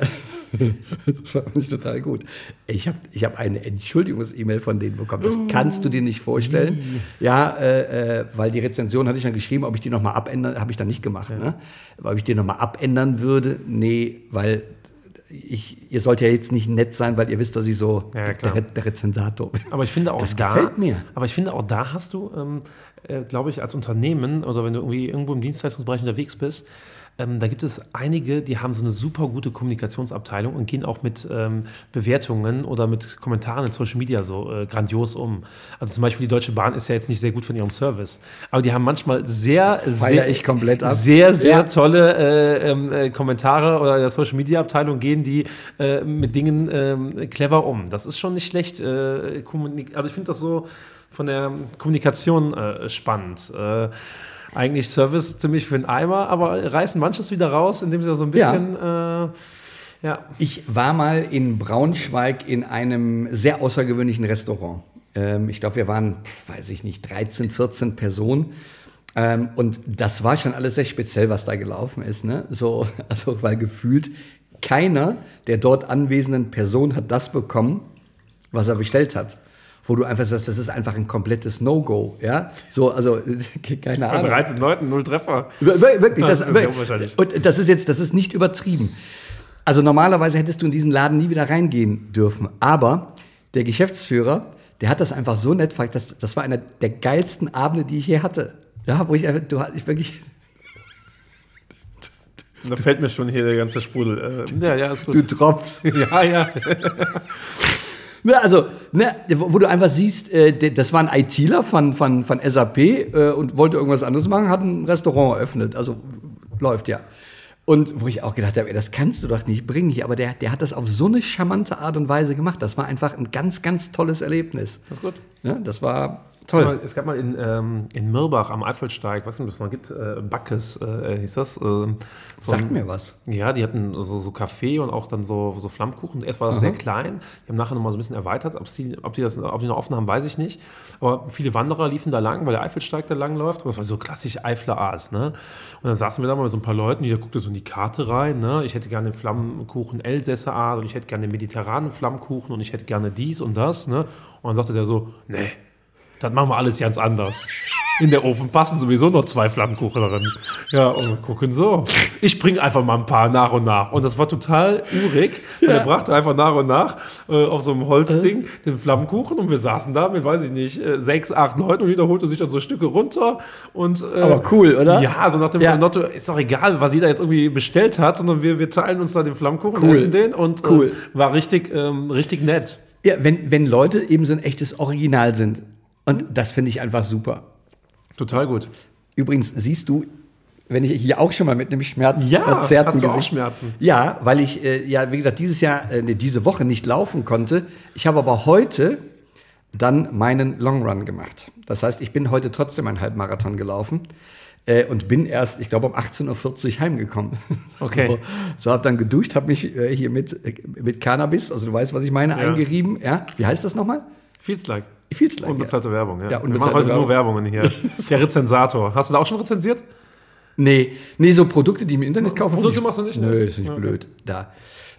Das fand ich total gut. Ich hab eine Entschuldigungs-E-Mail von denen bekommen. Das kannst du dir nicht vorstellen. Ja, weil die Rezension hatte ich dann geschrieben, ob ich die nochmal abändern, habe ich dann nicht gemacht. Ja. Ne? Aber ob ich die nochmal abändern würde, nee, weil ihr sollt ja jetzt nicht nett sein, weil ihr wisst, dass ich so der Rezensator bin. Aber ich finde auch das gefällt mir. Aber ich finde auch da hast du, glaube ich, als Unternehmen oder wenn du irgendwie irgendwo im Dienstleistungsbereich unterwegs bist, da gibt es einige, die haben so eine super gute Kommunikationsabteilung und gehen auch mit Bewertungen oder mit Kommentaren in Social Media so grandios um. Also zum Beispiel die Deutsche Bahn ist ja jetzt nicht sehr gut von ihrem Service, aber die haben manchmal sehr tolle Kommentare oder in der Social Media Abteilung gehen die mit Dingen clever um. Das ist schon nicht schlecht. Also ich finde das so von der Kommunikation spannend. Eigentlich Service ziemlich für den Eimer, aber reißen manches wieder raus, indem sie so ein bisschen, Ich war mal in Braunschweig in einem sehr außergewöhnlichen Restaurant. Ich glaube, wir waren, 13, 14 Personen. Und das war schon alles sehr speziell, was da gelaufen ist. Ne? Weil gefühlt keiner der dort anwesenden Personen hat das bekommen, was er bestellt hat. Wo du einfach sagst, das ist einfach ein komplettes No-Go, ja? Keine Ahnung. Bei 13 Leuten, 0 Treffer. Wirklich, das ist unwahrscheinlich. Und das ist nicht übertrieben. Also normalerweise hättest du in diesen Laden nie wieder reingehen dürfen. Aber der Geschäftsführer, der hat das einfach so nett gefragt, das war einer der geilsten Abende, die ich je hatte. Ja, wo ich wirklich... Da fällt mir schon hier der ganze Sprudel. Ist gut. Du tropfst. Ja. Wo du einfach siehst, das war ein ITler von SAP und wollte irgendwas anderes machen, hat ein Restaurant eröffnet. Also läuft ja. Und wo ich auch gedacht habe, das kannst du doch nicht bringen hier. Aber der hat das auf so eine charmante Art und Weise gemacht. Das war einfach ein ganz, ganz tolles Erlebnis. Das ist gut. Ja, das war toll. Es gab mal in Mirbach am Eifelsteig, was es noch gibt, Backes hieß das. Sagt mir was. Ja, die hatten so Kaffee und auch dann so Flammkuchen. Erst war das sehr klein. Die haben nachher nochmal so ein bisschen erweitert. Ob die noch offen haben, weiß ich nicht. Aber viele Wanderer liefen da lang, weil der Eifelsteig da lang läuft. Und das war so klassisch Eifler Art. Ne? Und dann saßen wir da mal mit so ein paar Leuten, die guckten so in die Karte rein. Ne? Ich hätte gerne den Flammkuchen Elsässer Art und ich hätte gerne den mediterranen Flammkuchen und ich hätte gerne dies und das. Ne? Und dann sagte der so, nee, das machen wir alles ganz anders. In der Ofen passen sowieso noch 2 Flammkuchen drin. Ja, und wir gucken so. Ich bringe einfach mal ein paar nach und nach. Und das war total urig. Ja. Er brachte einfach nach und nach auf so einem Holzding den Flammkuchen und wir saßen da mit, 6, 8 Leuten und jeder holte sich dann so Stücke runter. Und, aber cool, oder? Ja, so nach dem Motto, ist doch egal, was jeder jetzt irgendwie bestellt hat, sondern wir teilen uns da den Flammkuchen, essen den und war richtig nett. Ja, wenn Leute eben so ein echtes Original sind. Und das finde ich einfach super. Total gut. Übrigens, siehst du, wenn ich hier auch schon mal mit einem schmerzverzerrten hast du auch Schmerzen? Ja, weil ich, wie gesagt, diese Woche nicht laufen konnte. Ich habe aber heute dann meinen Long Run gemacht. Das heißt, ich bin heute trotzdem einen Halbmarathon gelaufen und bin erst, ich glaube, um 18.40 Uhr heimgekommen. Okay. So habe dann geduscht, habe mich hier mit Cannabis, also du weißt, was ich meine, eingerieben. Ja, wie heißt das nochmal? Feels like. Unbezahlte Werbung, ja. Ja, wir machen heute nur Werbungen hier. Der Rezensator. Hast du da auch schon rezensiert? Nee, so Produkte, die ich im Internet kaufe. Produkte machst du nicht? Ne? Nö, ist nicht blöd. Da.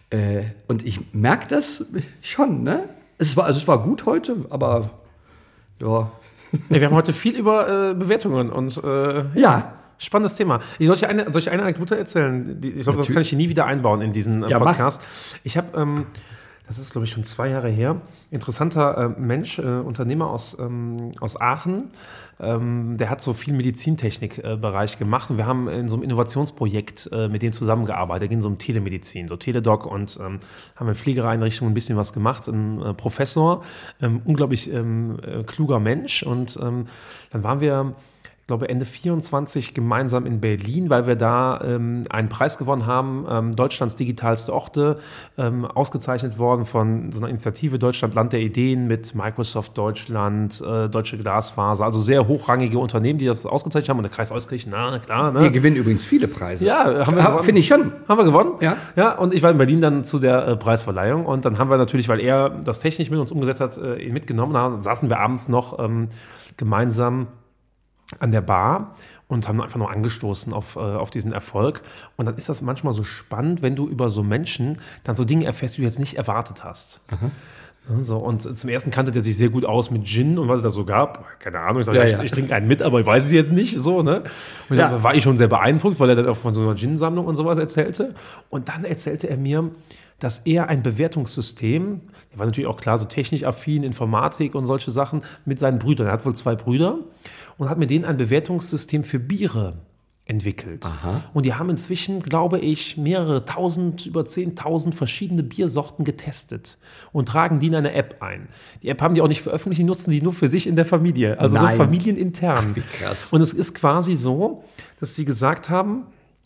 Und ich merke das schon, ne? Es war gut heute, aber ja. Wir haben heute viel über Bewertungen und spannendes Thema. Soll ich eine Anekdote erzählen? Ich glaube, das kann ich hier nie wieder einbauen in diesen Podcast. Mach. Ich habe... das ist, glaube ich, schon 2 Jahre her. Interessanter Mensch, Unternehmer aus Aachen. Der hat so viel Medizintechnik-Bereich gemacht. Und wir haben in so einem Innovationsprojekt mit dem zusammengearbeitet. Da ging es um Telemedizin, so Teledoc. Und haben in Pflegeeinrichtungen ein bisschen was gemacht. Ein Professor, unglaublich kluger Mensch. Und dann waren wir... ich glaube Ende 24 gemeinsam in Berlin, weil wir da einen Preis gewonnen haben, Deutschlands digitalste Orte, ausgezeichnet worden von so einer Initiative Deutschland Land der Ideen mit Microsoft Deutschland, Deutsche Glasfaser, also sehr hochrangige Unternehmen, die das ausgezeichnet haben und der Kreis Euskirchen, na klar. Ne? Wir gewinnen übrigens viele Preise. Ja, haben wir gewonnen. Finde ich schon. Haben wir gewonnen? Ja, und ich war in Berlin dann zu der Preisverleihung und dann haben wir natürlich, weil er das technisch mit uns umgesetzt hat, ihn mitgenommen, da saßen wir abends noch gemeinsam an der Bar und haben einfach nur angestoßen auf diesen Erfolg. Und dann ist das manchmal so spannend, wenn du über so Menschen dann so Dinge erfährst, die du jetzt nicht erwartet hast. So, und zum ersten kannte der sich sehr gut aus mit Gin und was es da so gab. Keine Ahnung, ich sage, Ja. ich trinke einen mit, aber ich weiß es jetzt nicht. So, ne? Und da war ich schon sehr beeindruckt, weil er dann auch von so einer Gin-Sammlung und sowas erzählte. Und dann erzählte er mir, dass er ein Bewertungssystem, er war natürlich auch klar so technisch affin, Informatik und solche Sachen, mit seinen Brüdern, er hat wohl 2 Brüder, und hat mit denen ein Bewertungssystem für Biere entwickelt. Aha. Und die haben inzwischen, glaube ich, mehrere tausend, über 10.000 verschiedene Biersorten getestet und tragen die in eine App ein. Die App haben die auch nicht veröffentlicht, die nutzen die nur für sich in der Familie, also so Nein. familienintern. Ach, wie krass. Und es ist quasi so, dass sie gesagt haben,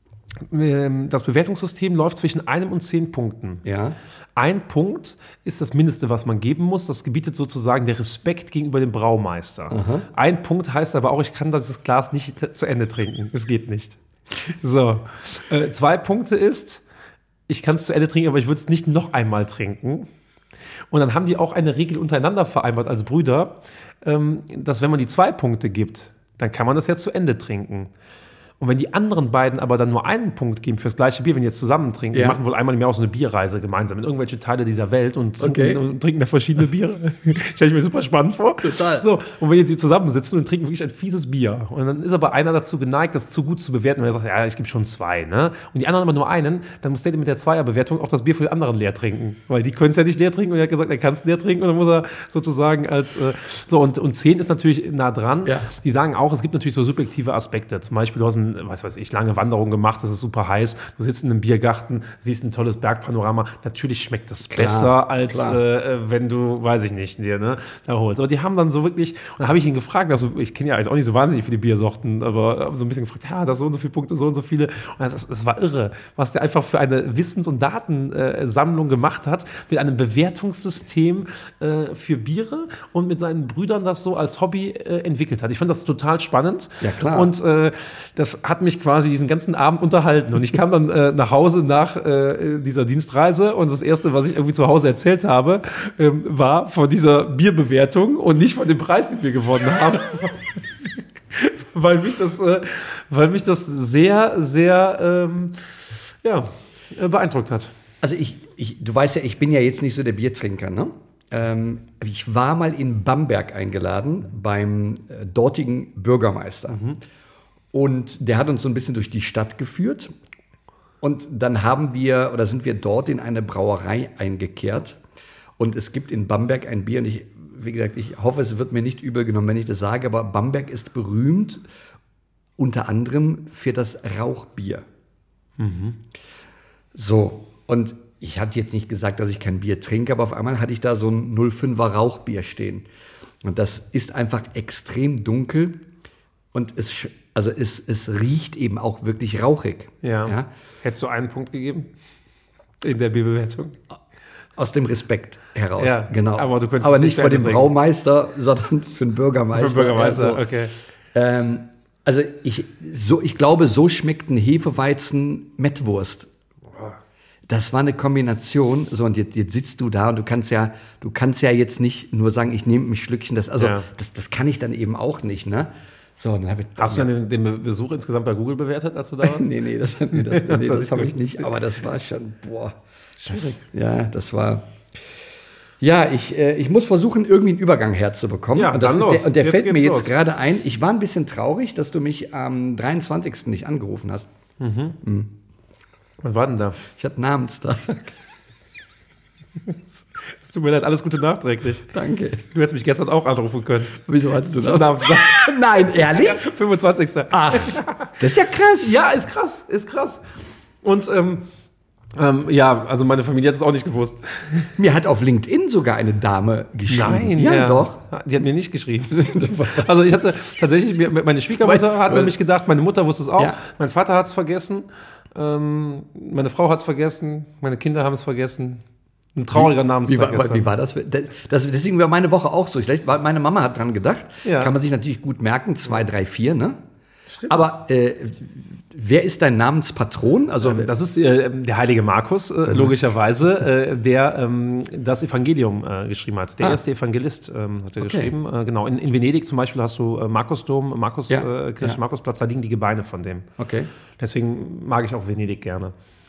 das Bewertungssystem läuft zwischen 1 und 10 Punkten. Ja. 1 Punkt ist das Mindeste, was man geben muss. Das gebietet sozusagen der Respekt gegenüber dem Braumeister. Aha. 1 Punkt heißt aber auch, ich kann das Glas nicht zu Ende trinken. Es geht nicht. So. 2 Punkte ist, ich kann es zu Ende trinken, aber ich würde es nicht noch einmal trinken. Und dann haben die auch eine Regel untereinander vereinbart als Brüder, dass wenn man die 2 Punkte gibt, dann kann man das ja zu Ende trinken. Und wenn die anderen beiden aber dann nur 1 Punkt geben fürs gleiche Bier, wenn die jetzt zusammen trinken, die machen wohl einmal im Jahr auch so eine Bierreise gemeinsam in irgendwelche Teile dieser Welt und trinken da verschiedene Biere. Stelle ich mir super spannend vor. Total. So, und wenn jetzt sie zusammensitzen und trinken wirklich ein fieses Bier. Und dann ist aber einer dazu geneigt, das zu gut zu bewerten, weil er sagt, ja, ich gebe schon 2, ne? Und die anderen aber nur einen, dann muss der mit der Zweierbewertung auch das Bier für die anderen leer trinken. Weil die können es ja nicht leer trinken und er hat gesagt, er kann es leer trinken und dann muss er sozusagen als, und 10 ist natürlich nah dran. Ja. Die sagen auch, es gibt natürlich so subjektive Aspekte. Zum Beispiel, du hast was weiß ich, lange Wanderung gemacht, es ist super heiß, du sitzt in einem Biergarten, siehst ein tolles Bergpanorama, natürlich schmeckt das besser, als wenn du, weiß ich nicht, dir da holst. Aber die haben dann so wirklich, und da habe ich ihn gefragt, also ich kenne ja jetzt auch nicht so wahnsinnig viele Biersorten, aber so ein bisschen gefragt, ja, das so und so viele Punkte, so und so viele. Und das war irre, was der einfach für eine Wissens- und Datensammlung gemacht hat, mit einem Bewertungssystem für Biere und mit seinen Brüdern das so als Hobby entwickelt hat. Ich fand das total spannend. Ja, klar. Und das hat mich quasi diesen ganzen Abend unterhalten. Und ich kam dann nach Hause nach dieser Dienstreise und das Erste, was ich irgendwie zu Hause erzählt habe, war von dieser Bierbewertung und nicht von dem Preis, den wir gewonnen haben. weil mich das sehr, sehr beeindruckt hat. Also du weißt ja, ich bin ja jetzt nicht so der Biertrinker, ne? Ich war mal in Bamberg eingeladen beim dortigen Bürgermeister. Mhm. Und der hat uns so ein bisschen durch die Stadt geführt. Und dann sind wir dort in eine Brauerei eingekehrt. Und es gibt in Bamberg ein Bier. Und wie gesagt, ich hoffe, es wird mir nicht übel genommen, wenn ich das sage. Aber Bamberg ist berühmt unter anderem für das Rauchbier. Mhm. So, und ich hatte jetzt nicht gesagt, dass ich kein Bier trinke, aber auf einmal hatte ich da so ein 05er Rauchbier stehen. Und das ist einfach extrem dunkel und es riecht eben auch wirklich rauchig. Ja. Hättest du 1 Punkt gegeben in der Bierbewertung? Aus dem Respekt heraus, ja, genau. Aber nicht vor dem Braumeister, sondern für den Bürgermeister. Für den Bürgermeister, okay. Also ich glaube, so schmeckt ein Hefeweizen Mettwurst. Das war eine Kombination. So, und jetzt sitzt du da und du kannst ja jetzt nicht nur sagen, ich nehme ein Schlückchen. Das kann ich dann eben auch nicht, ne? So, dann hast du dann den Besuch insgesamt bei Google bewertet, als du da warst? Nee, das habe ich nicht. Aber das war schon, schwierig. Ja, das war. Ja, ich muss versuchen, irgendwie einen Übergang herzubekommen. Ja, und der fällt mir jetzt gerade ein. Ich war ein bisschen traurig, dass du mich am 23. nicht angerufen hast. Mhm. Was war denn da? Ich hatte Namenstag. Es tut mir leid, alles Gute nachträglich. Danke. Du hättest mich gestern auch anrufen können. Wieso hattest du das? Namenstag. Nein, ehrlich? Ja, 25. Ach, das ist ja krass. Ja, ist krass. Und also meine Familie hat es auch nicht gewusst. Mir hat auf LinkedIn sogar eine Dame geschrieben. Nein, ja, doch. Die hat mir nicht geschrieben. Also ich hatte tatsächlich, meine Schwiegermutter hat nämlich gedacht, meine Mutter wusste es auch, mein Vater hat es vergessen, meine Frau hat es vergessen, meine Kinder haben es vergessen. Ein trauriger Namenstag gestern. Wie war das? Deswegen war meine Woche auch so. Meine Mama hat dran gedacht. Ja. Kann man sich natürlich gut merken. 2, 3, 4, ne? Stimmt. Aber wer ist dein Namenspatron? Also das ist der heilige Markus, logischerweise, der das Evangelium geschrieben hat. Der erste Evangelist hat er geschrieben. Genau. In Venedig zum Beispiel hast du Markusdom, Kirche, Markusplatz, da liegen die Gebeine von dem. Okay. Deswegen mag ich auch Venedig gerne.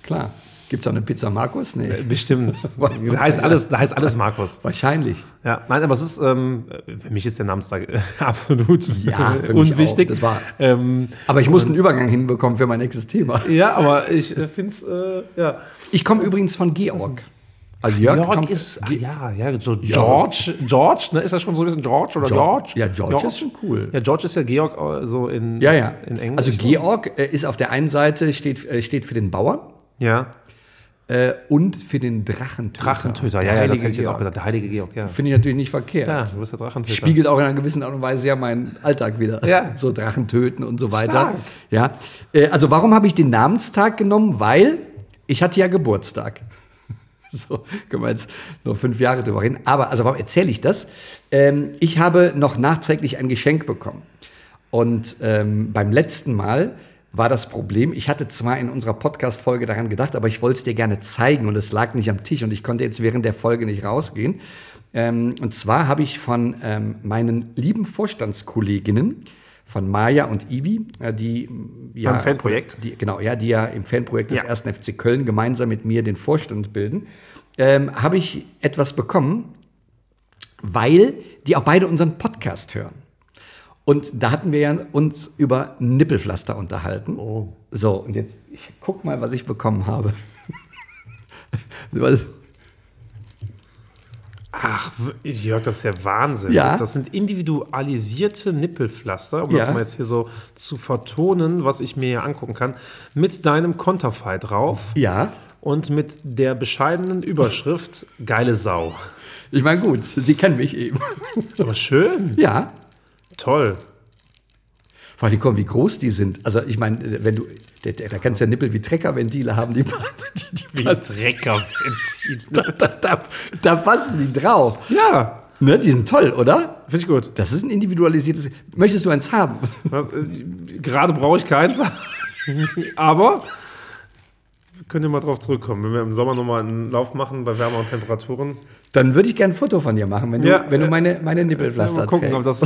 Klar. Gibt es auch eine Pizza Markus? Nee. Bestimmt. Da heißt alles Markus. Wahrscheinlich. Ja, nein, aber es ist, für mich ist der Namenstag absolut für mich unwichtig. auch. Das war, aber ich muss einen Übergang hinbekommen für mein nächstes Thema. Ja, aber ich finde es, ja. Ich komme übrigens von Georg. Also Jörg ist, so George, ne? Ist das schon so ein bisschen George oder George? Ja, George ist schon cool. Ja, George ist ja Georg so in Englisch. Also Georg ist auf der einen Seite, steht für den Bauern. Ja. Und für den Drachentöter. Drachentöter, das hätte ich jetzt auch gedacht. Der heilige Georg, ja. Finde ich natürlich nicht verkehrt. Ja, du bist der Drachentöter. Spiegelt auch in einer gewissen Art und Weise ja meinen Alltag wieder. Ja. So Drachen töten und so weiter. Stark. Ja. Also warum habe ich den Namenstag genommen? Weil ich hatte ja Geburtstag. So, können wir jetzt nur 5 Jahre drüber reden. Aber, also warum erzähle ich das? Ich habe noch nachträglich ein Geschenk bekommen. Und beim letzten Mal war das Problem, ich hatte zwar in unserer Podcast-Folge daran gedacht, aber ich wollte es dir gerne zeigen und es lag nicht am Tisch und ich konnte jetzt während der Folge nicht rausgehen. Und zwar habe ich von meinen lieben Vorstandskolleginnen, von Maja und Ivi, die ja Beim Fanprojekt. Die ja im Fanprojekt des 1. FC Köln gemeinsam mit mir den Vorstand bilden, habe ich etwas bekommen, weil die auch beide unseren Podcast hören. Und da hatten wir ja uns über Nippelpflaster unterhalten. Oh. So, und jetzt, ich guck mal, was ich bekommen habe. Ach, Jörg, das ist ja Wahnsinn. Ja. Das sind individualisierte Nippelpflaster, um das mal jetzt hier so zu vertonen, was ich mir hier angucken kann, mit deinem Konterfei drauf. Ja. Und mit der bescheidenen Überschrift Geile Sau. Ich meine, gut, Sie kennen mich eben. Aber schön. Ja. Toll. Vor allem, wie groß die sind. Also ich meine, wenn du, da kannst du ja Nippel wie Treckerventile haben. Die wie Treckerventile. Da passen die drauf. Ja. Ne, die sind toll, oder? Finde ich gut. Das ist ein individualisiertes. Möchtest du eins haben? Gerade brauche ich keins. Aber wir können ja mal drauf zurückkommen. Wenn wir im Sommer nochmal einen Lauf machen bei wärmeren Temperaturen. Dann würde ich gerne ein Foto von dir machen, wenn du meine Nippelpflaster mal gucken, ob das.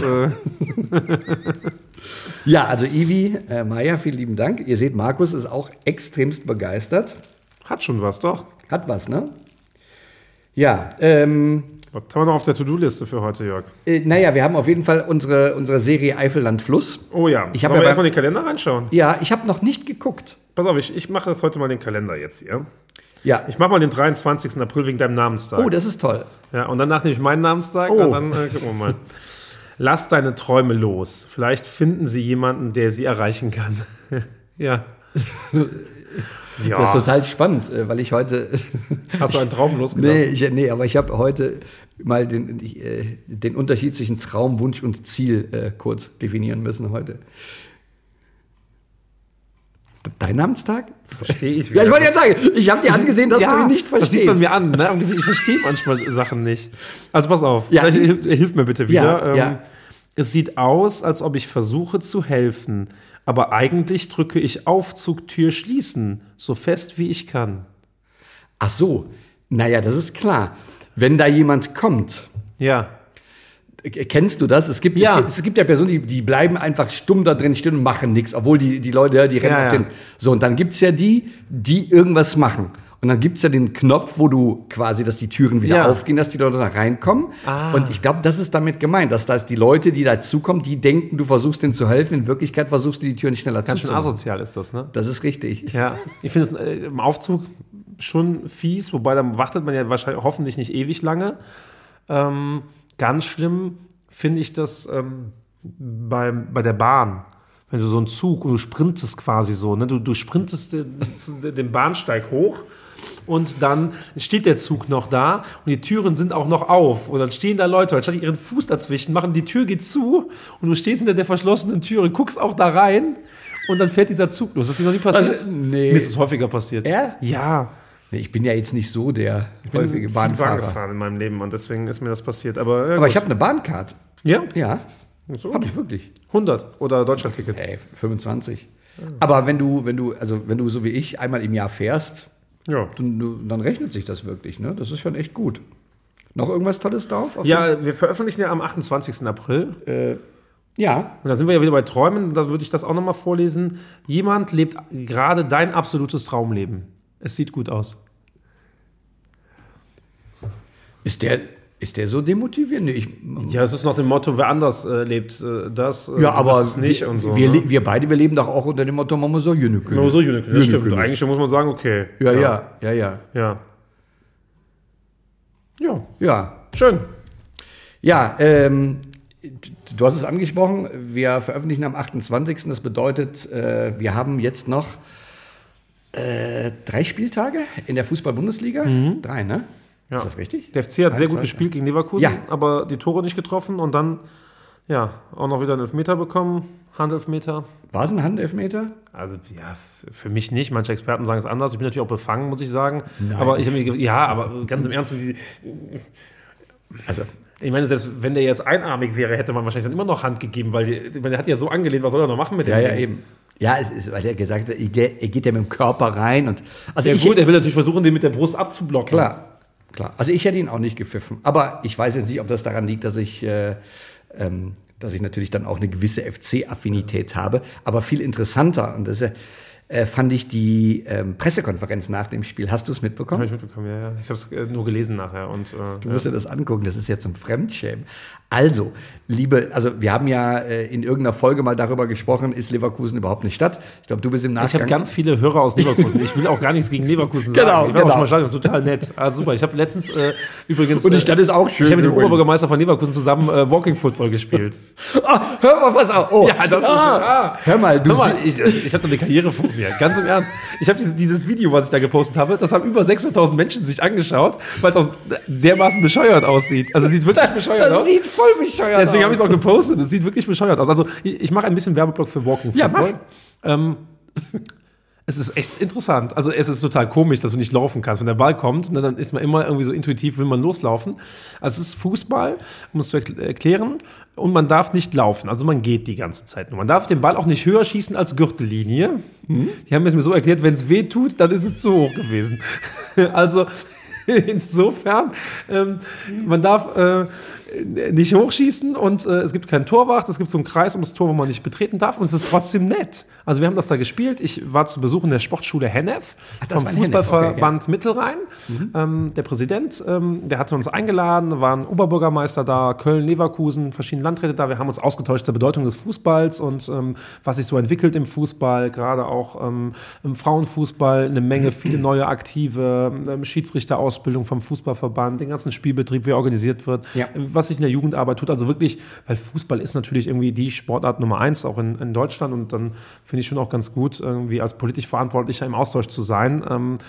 Ja, also Ivi, Maja, vielen lieben Dank. Ihr seht, Markus ist auch extremst begeistert. Hat schon was, doch. Hat was, ne? Ja. Was haben wir noch auf der To-Do-Liste für heute, Jörg? Naja, wir haben auf jeden Fall unsere Serie Eifelland-Fluss. Oh ja. Sollen wir erstmal in den Kalender reinschauen? Ja, ich habe noch nicht geguckt. Pass auf, ich mache das heute mal den Kalender jetzt hier. Ja. Ich mache mal den 23. April wegen deinem Namenstag. Oh, das ist toll. Ja, und danach nehme ich meinen Namenstag und dann gucken wir mal. Lass deine Träume los. Vielleicht finden sie jemanden, der sie erreichen kann. Ja. Ja. Das ist total spannend, weil ich heute... Hast du einen Traum losgelassen? Nee, aber ich habe heute mal den Unterschied zwischen Traum, Wunsch und Ziel kurz definieren müssen heute. Dein Namenstag? Verstehe ich. Ja, ich wollte ja sagen, ich habe dir angesehen, dass du ihn nicht verstehst. Das sieht man mir an. Ne? Ich verstehe manchmal Sachen nicht. Also pass auf, hilf mir bitte wieder. Ja. Es sieht aus, als ob ich versuche zu helfen, aber eigentlich drücke ich Aufzugtür schließen, so fest wie ich kann. Ach so, naja, das ist klar. Wenn da jemand kommt... Ja. Kennst du das? Es gibt ja Personen, die bleiben einfach stumm da drin stehen und machen nichts, obwohl die Leute, die rennen auf den... So, und dann gibt's ja die irgendwas machen. Und dann gibt's ja den Knopf, wo du quasi, dass die Türen wieder aufgehen, dass die Leute da reinkommen. Ah. Und ich glaube, das ist damit gemeint, dass die Leute, die dazukommen, die denken, du versuchst denen zu helfen. In Wirklichkeit versuchst du, die Türen schneller zuzumachen. Ganz schön asozial ist das, ne? Das ist richtig. Ja, ich finde es im Aufzug schon fies, wobei dann wartet man ja wahrscheinlich hoffentlich nicht ewig lange. Ganz schlimm finde ich das bei der Bahn. Wenn du so einen Zug und du sprintest quasi so, ne? Du sprintest den Bahnsteig hoch und dann steht der Zug noch da und die Türen sind auch noch auf. Und dann stehen da Leute, anstatt ihren Fuß dazwischen machen, die Tür geht zu und du stehst hinter der verschlossenen Türe, guckst auch da rein und dann fährt dieser Zug los. Das ist dir noch nie passiert? Nee. Mir ist es häufiger passiert. Ja. Ich bin ja jetzt nicht so der häufige Bahnfahrer. Ich bin Bahn gefahren in meinem Leben und deswegen ist mir das passiert. Aber ich habe eine Bahncard. Ja? Ja. So. Habe ich wirklich. 100 oder Deutschlandticket? 25. Ja. Aber wenn du so wie ich einmal im Jahr fährst, dann rechnet sich das wirklich. Ne? Das ist schon echt gut. Noch irgendwas Tolles drauf? Ja, wir veröffentlichen ja am 28. April. Ja. Und da sind wir ja wieder bei Träumen. Da würde ich das auch nochmal vorlesen. Jemand lebt gerade dein absolutes Traumleben. Es sieht gut aus. Ist der so demotivierend? Nee, Ja, es ist nach dem Motto, wer anders lebt, das ja, aber das nicht und so. wir beide, wir leben doch auch unter dem Motto, man muss so Jünneke. Nur so Jünneke, das stimmt. Eigentlich muss man sagen, okay. Ja. Ja. Schön. Ja, du hast es angesprochen, wir veröffentlichen am 28. Das bedeutet, wir haben jetzt noch 3 Spieltage in der Fußball-Bundesliga. 3, ne? Ja. Ist das richtig? Der FC hat sehr gut gespielt gegen Leverkusen, Ja. aber die Tore nicht getroffen und dann auch noch wieder einen Elfmeter bekommen, Handelfmeter. War es ein Handelfmeter? Also ja, für mich nicht. Manche Experten sagen es anders. Ich bin natürlich auch befangen, muss ich sagen. Nein. Aber ich habe mir aber ganz im Ernst, Also, ich meine, selbst wenn der jetzt einarmig wäre, hätte man wahrscheinlich dann immer noch Hand gegeben, weil der hat ja so angelehnt, was soll er noch machen mit dem Ding? eben. Ja, es ist, weil er gesagt hat, er geht ja mit dem Körper rein. Und, also Ja, gut, er will natürlich versuchen, den mit der Brust abzublocken. Klar. Also ich hätte ihn auch nicht gepfiffen. Aber ich weiß jetzt nicht, ob das daran liegt, dass ich natürlich dann auch eine gewisse FC-Affinität habe. Aber viel interessanter, und das fand ich die Pressekonferenz nach dem Spiel. Hast du es mitbekommen? Habe ich mitbekommen, ja. Ich habe es nur gelesen nachher. Und, Du musst dir das angucken, das ist ja zum Fremdschämen. Also, wir haben ja in irgendeiner Folge mal darüber gesprochen, ist Leverkusen überhaupt eine Stadt? Ich glaube, du bist im Nachgang. Ich habe ganz viele Hörer aus Leverkusen. Ich will auch gar nichts gegen Leverkusen sagen. Genau, ich war auch schon mal stark, das ist total nett. Also super. Ich habe letztens übrigens. Und die Stadt ist auch schön. Ich habe mit dem Oberbürgermeister von Leverkusen zusammen Walking Football gespielt. Hör mal was auf. Oh. Ja, das hör mal, ich habe doch eine Karriere vor mir. Ganz im Ernst. Ich habe dieses Video, was ich da gepostet habe, das haben über 600.000 Menschen sich angeschaut, weil es auch dermaßen bescheuert aussieht. Also es sieht wirklich bescheuert aus. Das sieht voll bescheuert aus. Deswegen habe ich es auch gepostet. Es sieht wirklich bescheuert aus. Also ich mache ein bisschen Werbeblock für Walking Football. Ja, mach. Es ist echt interessant. Also es ist total komisch, dass du nicht laufen kannst. Wenn der Ball kommt, dann ist man immer irgendwie so intuitiv, will man loslaufen. Also es ist Fußball, um es zu erklären. Und man darf nicht laufen. Also man geht die ganze Zeit nur. Man darf den Ball auch nicht höher schießen als Gürtellinie. Die haben es mir so erklärt, wenn es weh tut, dann ist es zu hoch gewesen. Also insofern, man darf nicht hochschießen und es gibt keinen Torwart, es gibt so einen Kreis um das Tor, wo man nicht betreten darf und es ist trotzdem nett. Also wir haben das da gespielt. Ich war zu Besuch in der Sportschule Hennef vom Fußballverband Mittelrhein. Der Präsident, der hatte uns eingeladen, da waren Oberbürgermeister da, Köln, Leverkusen, verschiedene Landräte da. Wir haben uns ausgetauscht zur Bedeutung des Fußballs und was sich so entwickelt im Fußball, gerade auch im Frauenfußball, eine Menge, viele neue Aktive, Schiedsrichterausbildung vom Fußballverband, den ganzen Spielbetrieb, wie er organisiert wird. Ja. Was sich in der Jugendarbeit tut, also wirklich, weil Fußball ist natürlich irgendwie die Sportart Nummer 1, auch in Deutschland und dann finde ich schon auch ganz gut, irgendwie als politisch Verantwortlicher im Austausch zu sein,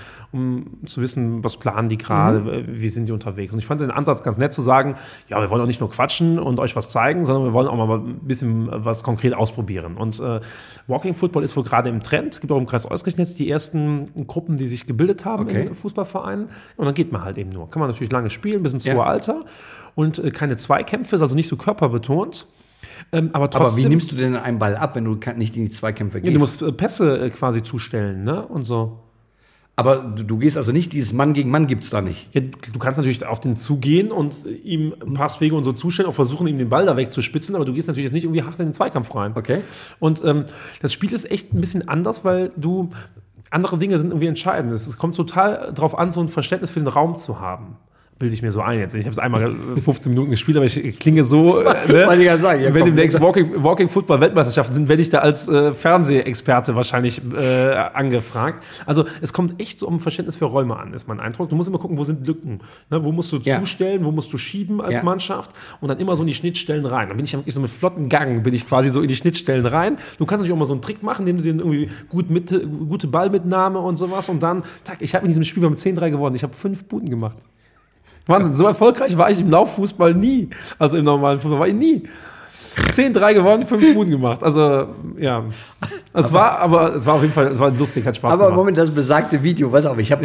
um zu wissen, was planen die gerade, wie sind die unterwegs. Und ich fand den Ansatz ganz nett zu sagen, ja, wir wollen auch nicht nur quatschen und euch was zeigen, sondern wir wollen auch mal ein bisschen was konkret ausprobieren. Und Walking Football ist wohl gerade im Trend. Es gibt auch im Kreis Euskirchen jetzt die ersten Gruppen, die sich gebildet haben in Fußballvereinen. Und dann geht man halt eben nur. Kann man natürlich lange spielen, bis ins hohe Alter. Und keine Zweikämpfe, ist also nicht so körperbetont. Aber trotzdem. Aber wie nimmst du denn einen Ball ab, wenn du nicht in die Zweikämpfe gehst? Ja, du musst Pässe quasi zustellen, ne? Und so. Aber du gehst also nicht, dieses Mann gegen Mann gibt's da nicht. Ja, du kannst natürlich auf den zugehen und ihm Passwege und so zustellen, auch versuchen, ihm den Ball da wegzuspitzen, aber du gehst natürlich jetzt nicht irgendwie hart in den Zweikampf rein. Okay. Und das Spiel ist echt ein bisschen anders, weil andere Dinge sind irgendwie entscheidend. Es kommt total drauf an, so ein Verständnis für den Raum zu haben. Bilde ich mir so ein jetzt. Ich habe es einmal 15 Minuten gespielt, aber ich klinge so, ne? Ich sagen, wenn demnächst Walking Football Weltmeisterschaften sind, werde ich da als Fernsehexperte wahrscheinlich angefragt. Also es kommt echt so um Verständnis für Räume an, ist mein Eindruck. Du musst immer gucken, wo sind Lücken. Ne? Wo musst du zustellen, wo musst du schieben als Mannschaft und dann immer so in die Schnittstellen rein. Dann bin ich wirklich so mit flotten Gang, bin ich quasi so in die Schnittstellen rein. Du kannst natürlich auch mal so einen Trick machen, indem du den irgendwie gute Ballmitnahme und sowas und dann, ich habe in diesem Spiel mit 10-3 gewonnen. Ich habe 5 Buden gemacht. Wahnsinn, so erfolgreich war ich im Lauffußball nie. Also im normalen Fußball war ich nie. 10-3 gewonnen, 5 Buden gemacht. Also, ja. Es war auf jeden Fall, es war lustig, hat Spaß gemacht. Aber Moment, das besagte Video, pass auf, ich habe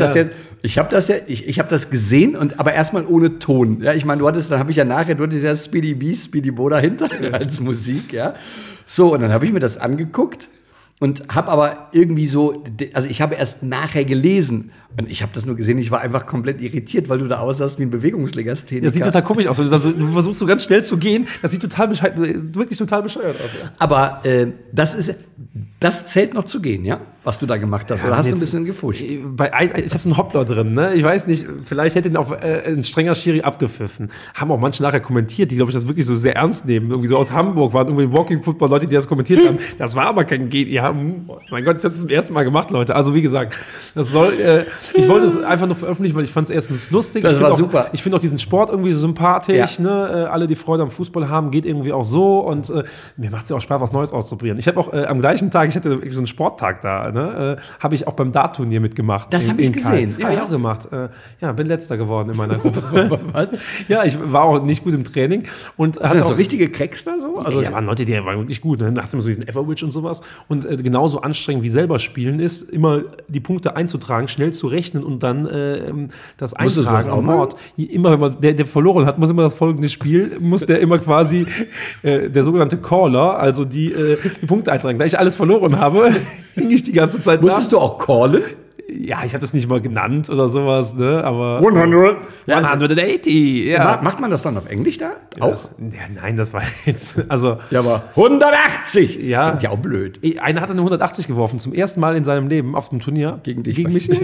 das gesehen, aber erstmal ohne Ton. Ja, ich meine, du hattest ja Speedy B, Speedy Bo dahinter als Musik, ja. So, und dann habe ich mir das angeguckt. Und habe aber irgendwie so, also ich habe erst nachher gelesen und ich habe das nur gesehen, ich war einfach komplett irritiert, weil du da aussahst wie ein Bewegungslegastheniker. Das sieht total komisch aus, du versuchst so ganz schnell zu gehen, das sieht wirklich total bescheuert aus. Ja. Aber das zählt noch zu gehen, ja? was du da gemacht hast. Oder hast du ein bisschen gefuscht? Ich habe so einen Hoppler drin, ne? Ich weiß nicht, vielleicht hätte ihn auch ein strenger Schiri abgepfiffen. Haben auch manche nachher kommentiert, die, glaube ich, das wirklich so sehr ernst nehmen. Irgendwie so aus Hamburg waren irgendwie Walking-Football-Leute, die das kommentiert haben. Das war aber kein ja, mein Gott, ich habe es zum ersten Mal gemacht, Leute. Also wie gesagt, ich wollte es einfach nur veröffentlichen, weil ich fand es erstens lustig. Das war super. Ich finde auch diesen Sport irgendwie so sympathisch, ne? Alle, die Freude am Fußball haben, geht irgendwie auch so und mir macht es ja auch Spaß, was Neues auszuprobieren. Ich habe auch am gleichen Tag, ich hatte so einen Sporttag da, ne? Habe ich auch beim Dart-Turnier mitgemacht. Das habe ich gesehen. Habe ich auch gemacht. Bin letzter geworden in meiner Gruppe. Was? Ja, ich war auch nicht gut im Training. Und Sind das so richtige Cracks da so? Also, ja, waren Leute, die waren wirklich gut. Ne? Da hast du immer so diesen Everwitch und sowas. Und genauso anstrengend wie selber spielen ist, immer die Punkte einzutragen, schnell zu rechnen und dann das Eintragen am Ort. Immer, wenn man der verloren hat, muss immer das folgende Spiel, muss der immer quasi der sogenannte Caller, also die Punkte eintragen. Da ich alles verloren habe, hing ich die ganze Zeit Musstest du auch callen? Ja, ich habe das nicht mal genannt oder sowas, ne? Aber 180. Ja. Macht man das dann auf Englisch da? Auch? Nein, das war jetzt, also... Ja, aber 180! Ja. Klingt ja auch blöd. Einer hat eine 180 geworfen, zum ersten Mal in seinem Leben auf dem Turnier. Gegen dich. Gegen mich.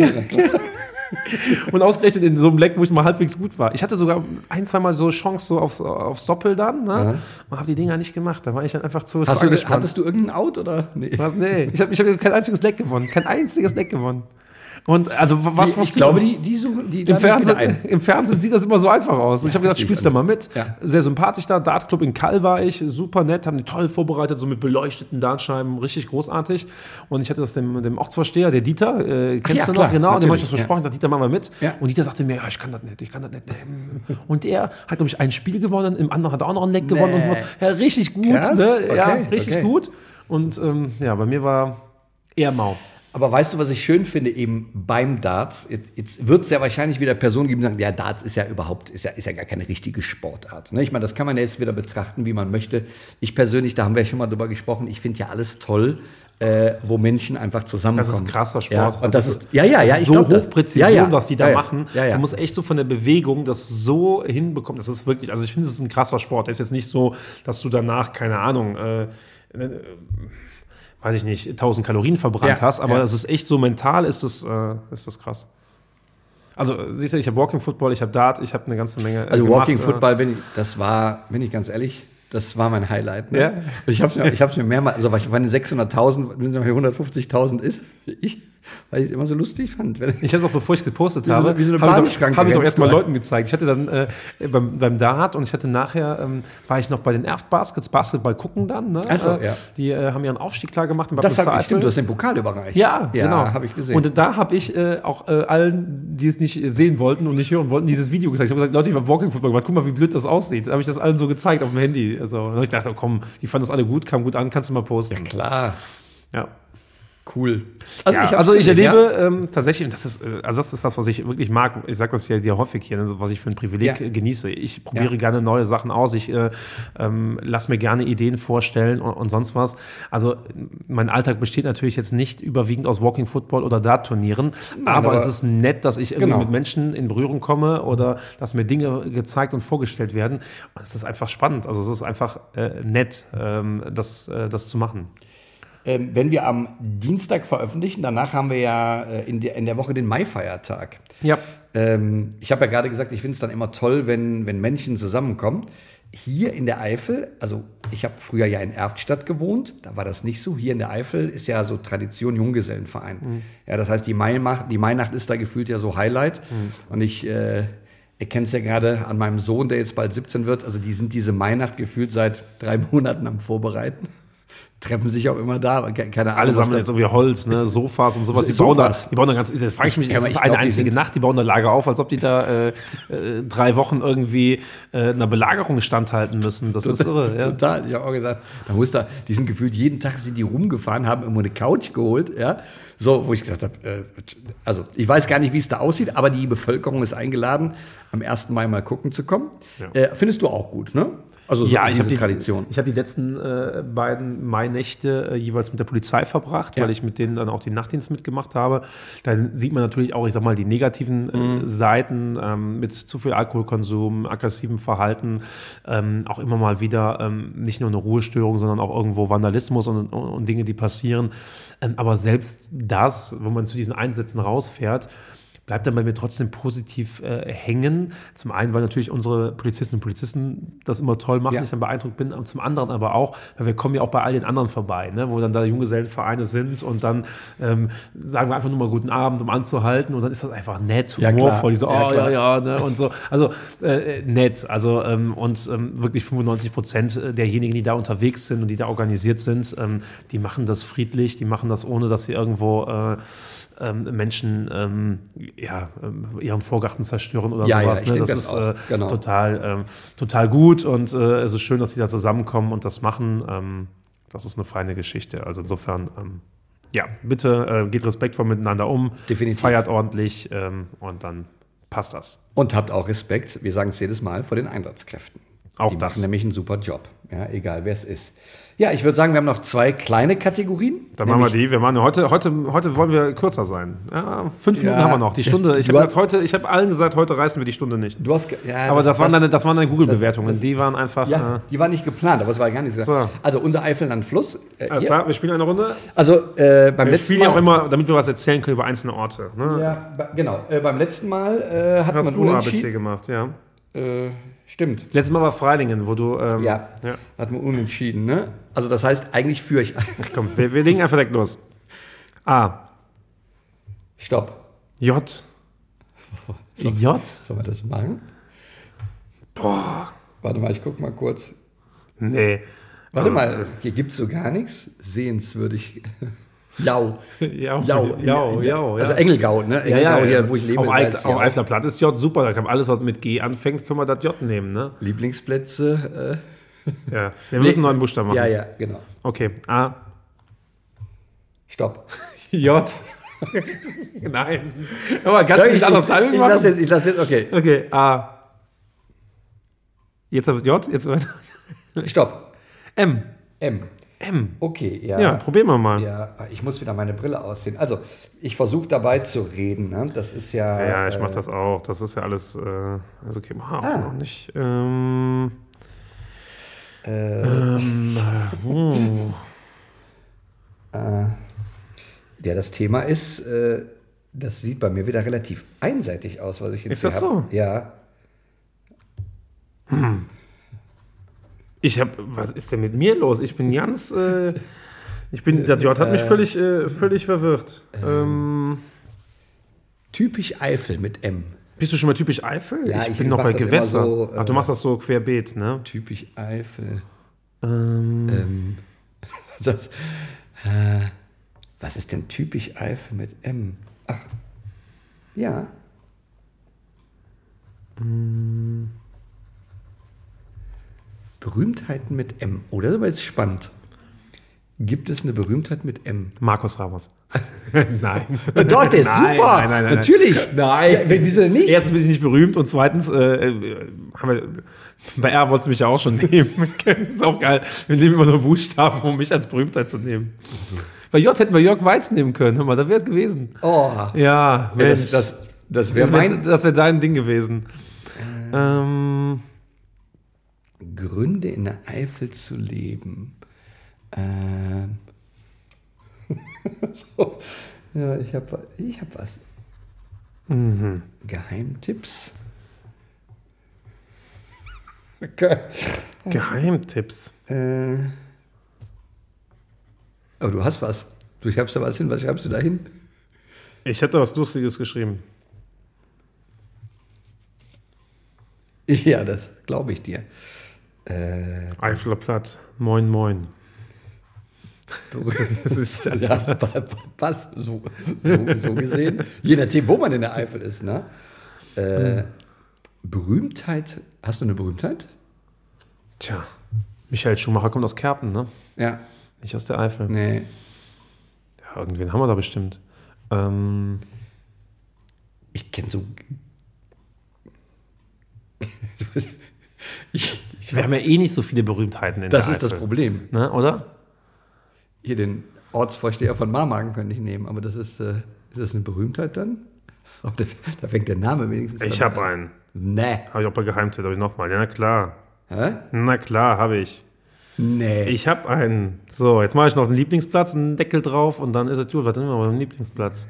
Und ausgerechnet in so einem Leck, wo ich mal halbwegs gut war. Ich hatte sogar 1-2 Mal so Chance so aufs Doppel dann, ne? Und habe die Dinger nicht gemacht. Da war ich dann einfach zu angespannt. Hattest du irgendeinen Out oder? Nee. Was? Nee. Ich hab kein einziges Leck gewonnen. Und also ich glaube, die im Fernsehen sieht das immer so einfach aus. Und ich habe gesagt, spielst du mal mit. Ja. Sehr sympathisch da. Dartclub in Kall war ich, super nett, haben die toll vorbereitet, so mit beleuchteten Dartscheiben, richtig großartig. Und ich hatte das dem Ortsvorsteher, der Dieter, kennst du noch? Klar, genau, und dem habe ich das versprochen, ich sagte, Dieter, mach mal mit. Ja. Und Dieter sagte mir, ja, ich kann das nicht. Und der hat, glaube ich, ein Spiel gewonnen, im anderen hat er auch noch ein Leck gewonnen. Und so. Ja, richtig gut. Krass. Ne? Okay, ja, richtig gut. Und bei mir war eher mau. Aber weißt du, was ich schön finde, eben beim Darts? Jetzt wird es ja wahrscheinlich wieder Personen geben, die sagen, ja, Darts ist ja gar keine richtige Sportart. Ne? Ich meine, das kann man ja jetzt wieder betrachten, wie man möchte. Ich persönlich, da haben wir ja schon mal drüber gesprochen, ich finde ja alles toll, wo Menschen einfach zusammenkommen. Das ist ein krasser Sport. Ja, und das ist ich so Hochpräzision, was die da machen. Ja. Man muss echt so von der Bewegung das so hinbekommen. Das ist wirklich, also ich finde, es ist ein krasser Sport. Es ist jetzt nicht so, dass du danach, keine Ahnung, weiß ich nicht, 1000 Kalorien verbrannt hast, aber es ist echt so mental, ist das krass. Also, siehst du, ich habe Walking Football, ich habe Dart, ich habe eine ganze Menge Also gemacht. Walking Football, bin ich ganz ehrlich, das war mein Highlight. Ne? Ja. Ich hab's mir mehrmals, also wenn 600.000, wenn es 150.000 ist, weil ich es immer so lustig fand. Ich habe es auch, bevor ich es gepostet habe, wie so eine Bahnschranke. Habe ich auch erstmal Leuten gezeigt. Ich hatte dann beim Dart und ich hatte nachher, war ich noch bei den Erft Basketball gucken dann. Ne? Ach so, ja. Die haben ihren Aufstieg klar gemacht. Das stimmt, du hast den Pokal überreicht. Ja, genau. habe ich gesehen. Und da habe ich auch allen, die es nicht sehen wollten und nicht hören wollten, dieses Video gezeigt. Ich habe gesagt, Leute, ich habe Walking Football gemacht, guck mal, wie blöd das aussieht. Da habe ich das allen so gezeigt auf dem Handy. Also, und ich dachte, oh, komm, die fanden das alle gut, kam gut an, kannst du mal posten. Ja, klar. Ja. Cool. Ich erlebe tatsächlich, das ist das, was ich wirklich mag. Ich sage das ja dir häufig hier, was ich für ein Privileg genieße. Ich probiere gerne neue Sachen aus. Ich lasse mir gerne Ideen vorstellen und sonst was. Also mein Alltag besteht natürlich jetzt nicht überwiegend aus Walking Football oder Dart-Turnieren. Aber es ist nett, dass ich irgendwie mit Menschen in Berührung komme oder dass mir Dinge gezeigt und vorgestellt werden. Und es ist einfach spannend. Also es ist einfach nett, das zu machen. Wenn wir am Dienstag veröffentlichen, danach haben wir ja in der Woche den Maifeiertag. Ja. Ich habe ja gerade gesagt, ich finde es dann immer toll, wenn Menschen zusammenkommen. Hier in der Eifel, also ich habe früher ja in Erftstadt gewohnt, da war das nicht so. Hier in der Eifel ist ja so Tradition Junggesellenverein. Mhm. Ja, das heißt, die Mainacht ist da gefühlt ja so Highlight. Mhm. Und ich erkenne es ja gerade an meinem Sohn, der jetzt bald 17 wird. Also die sind diese Mainacht gefühlt seit 3 Monaten am Vorbereiten. Treffen sich auch immer da, aber keine Ahnung. Alle sammeln jetzt irgendwie Holz, ne, Sofas und sowas. Die bauen da ganz, da frage ich mich, ist das eine einzige Nacht, die bauen da Lager auf, als ob die da 3 Wochen irgendwie einer Belagerung standhalten müssen. Das ist irre. Ja. Total, ich habe auch gesagt, die sind gefühlt jeden Tag sind die rumgefahren, haben immer eine Couch geholt, ja. So, wo ich gesagt habe, also ich weiß gar nicht, wie es da aussieht, aber die Bevölkerung ist eingeladen, am 1. Mai mal gucken zu kommen. Ja. Findest du auch gut, ne? Also so ja, ich habe Tradition. Ich habe die letzten beiden Nächte jeweils mit der Polizei verbracht, Ja. weil ich mit denen dann auch den Nachtdienst mitgemacht habe. Dann sieht man natürlich auch, ich sag mal, die negativen Seiten mit zu viel Alkoholkonsum, aggressivem Verhalten, auch immer mal wieder nicht nur eine Ruhestörung, sondern auch irgendwo Vandalismus und Dinge, die passieren. Aber selbst das, wo man zu diesen Einsätzen rausfährt, bleibt dann bei mir trotzdem positiv hängen. Zum einen, weil natürlich unsere Polizistinnen und Polizisten das immer toll machen, Ja. ich dann beeindruckt bin. Und zum anderen aber auch, weil wir kommen ja auch bei all den anderen vorbei, ne? Wo dann da Junggesellenvereine sind und dann sagen wir einfach nur mal guten Abend, um anzuhalten. Und dann ist das einfach nett, Ja, klar. humorvoll. Die so, Ja, oh klar. ja, ne? Und so. Also nett. Also wirklich 95% derjenigen, die da unterwegs sind und die da organisiert sind, die machen das friedlich, die machen das ohne, dass sie irgendwo Menschen ihren Vorgarten zerstören oder Ja, sowas. ja, ich denke das das ist auch. Genau. total gut und es ist schön, dass die da zusammenkommen und das machen. Das ist eine feine Geschichte. Also insofern, bitte geht respektvoll miteinander um, Definitiv. feiert ordentlich und dann passt das. Und habt auch Respekt, wir sagen es jedes Mal, vor den Einsatzkräften. Auch die das. machen nämlich einen super Job, ja, egal wer es ist. Ja, ich würde sagen, wir haben noch 2 kleine Kategorien. Dann machen wir die. Wir machen heute wollen wir kürzer sein. Ja, 5 Minuten Ja. haben wir noch. Die Stunde. Ich Du habe hab allen gesagt, heute reißen wir die Stunde nicht. Du hast, ja, Aber das waren deine Google-Bewertungen. das- Die waren einfach. Ja, die war nicht geplant, aber es war gar nicht so. So. Also unser Eifelland-Fluss. Alles hier. klar, wir spielen eine Runde. Also beim Wir letzten spielen Mal. ja auch immer, damit wir was erzählen können über einzelne Orte. Ne? Ja, genau. Beim letzten Mal hat Hast man du ABC unentschieden. gemacht, ja. Stimmt. Letztes Mal war Freilingen, wo du. Ja, hat man unentschieden. Ne? Also das heißt, eigentlich führe ich. Komm, wir legen einfach direkt los. A. Stopp. J. J. Sollen wir das machen? Boah. Warte mal, ich guck mal kurz. Nee. Warte mal, hier gibt es so gar nichts. Sehenswürdig. Jau. Jau. Also Engelgau, ne? Engelgau, hier, wo ich lebe. Auf da ist Auf Jau. Eifler Platt ist J super. Da kann alles, was mit G anfängt, können wir das J nehmen, ne? Lieblingsplätze. Ja. Wir müssen einen neuen Buchstaben machen. Ja, genau. Okay. A. Stopp. J. Nein. Aber kannst du nicht anders Timing ich machen? lass jetzt, okay. Okay. A. Jetzt habe ich J. Jetzt weiter. Stopp. M. M. M. Okay, ja. Ja, probieren wir mal. Ja, ich muss wieder meine Brille ausziehen. Also, ich versuche dabei zu reden. Ne? Das ist ja. Ja, ich mache das auch. Das ist ja alles. Also, okay, auch noch nicht. Ja, das Thema ist, das sieht bei mir wieder relativ einseitig aus, was ich jetzt Ist das hier so? hab. Ja. Was ist denn mit mir los? Ich bin ganz. Das J hat mich völlig verwirrt. Typisch Eifel mit M. Bist du schon mal typisch Eifel? Ja, ich ich bin noch mach bei das immer Gewässer. so, Ach, du machst das so querbeet, ne? Typisch Eifel. Was ist denn typisch Eifel mit M? Ach. Ja. Berühmtheiten mit M. Oh, das ist aber jetzt spannend. Gibt es eine Berühmtheit mit M? Markus Ramos. Nein. Doch, der ist Nein, super. nein. Natürlich. Nein. Ja, wieso denn nicht? Erstens bin ich nicht berühmt und zweitens bei R wolltest du mich ja auch schon nehmen. Ist auch geil. Wir nehmen immer nur Buchstaben, um mich als Berühmtheit zu nehmen. Bei J hätten wir Jörg Weiz nehmen können. Hör mal, da wäre es gewesen. Oh. Ja, Ja, Mensch. das wäre mein. Das wäre dein Ding gewesen. Gründe in der Eifel zu leben. So. Ja, ich hab was. Geheimtipps? Okay. Geheimtipps. Aber du hast was. Du schreibst da was hin. Was schreibst du da hin? Ich hätte was Lustiges geschrieben. Ja, das glaube ich dir. Eifler Platt. Moin, moin. Das ist Ja, passt so gesehen. Je nachdem, wo man in der Eifel ist. Ne? Berühmtheit. Hast du eine Berühmtheit? Tja, Michael Schumacher kommt aus Kerpen, ne? Ja. Nicht aus der Eifel. Nee. Ja, irgendwen haben wir da bestimmt. Ich kenne so. Wir haben ja eh nicht so viele Berühmtheiten in Das der ist das Eifel. Problem. Ne, oder? Hier den Ortsvorsteher von Marmagen könnte ich nehmen, aber das ist das eine Berühmtheit dann? Oh, da fängt der Name wenigstens an. Ich habe einen. Nee. Habe ich auch bei Geheimtipp, habe ich nochmal. Ja, na klar. Hä? Na klar, habe ich. Nee. Ich habe einen. So, jetzt mache ich noch einen Lieblingsplatz, einen Deckel drauf und dann ist es gut. Was nehmen wir mal beim Lieblingsplatz?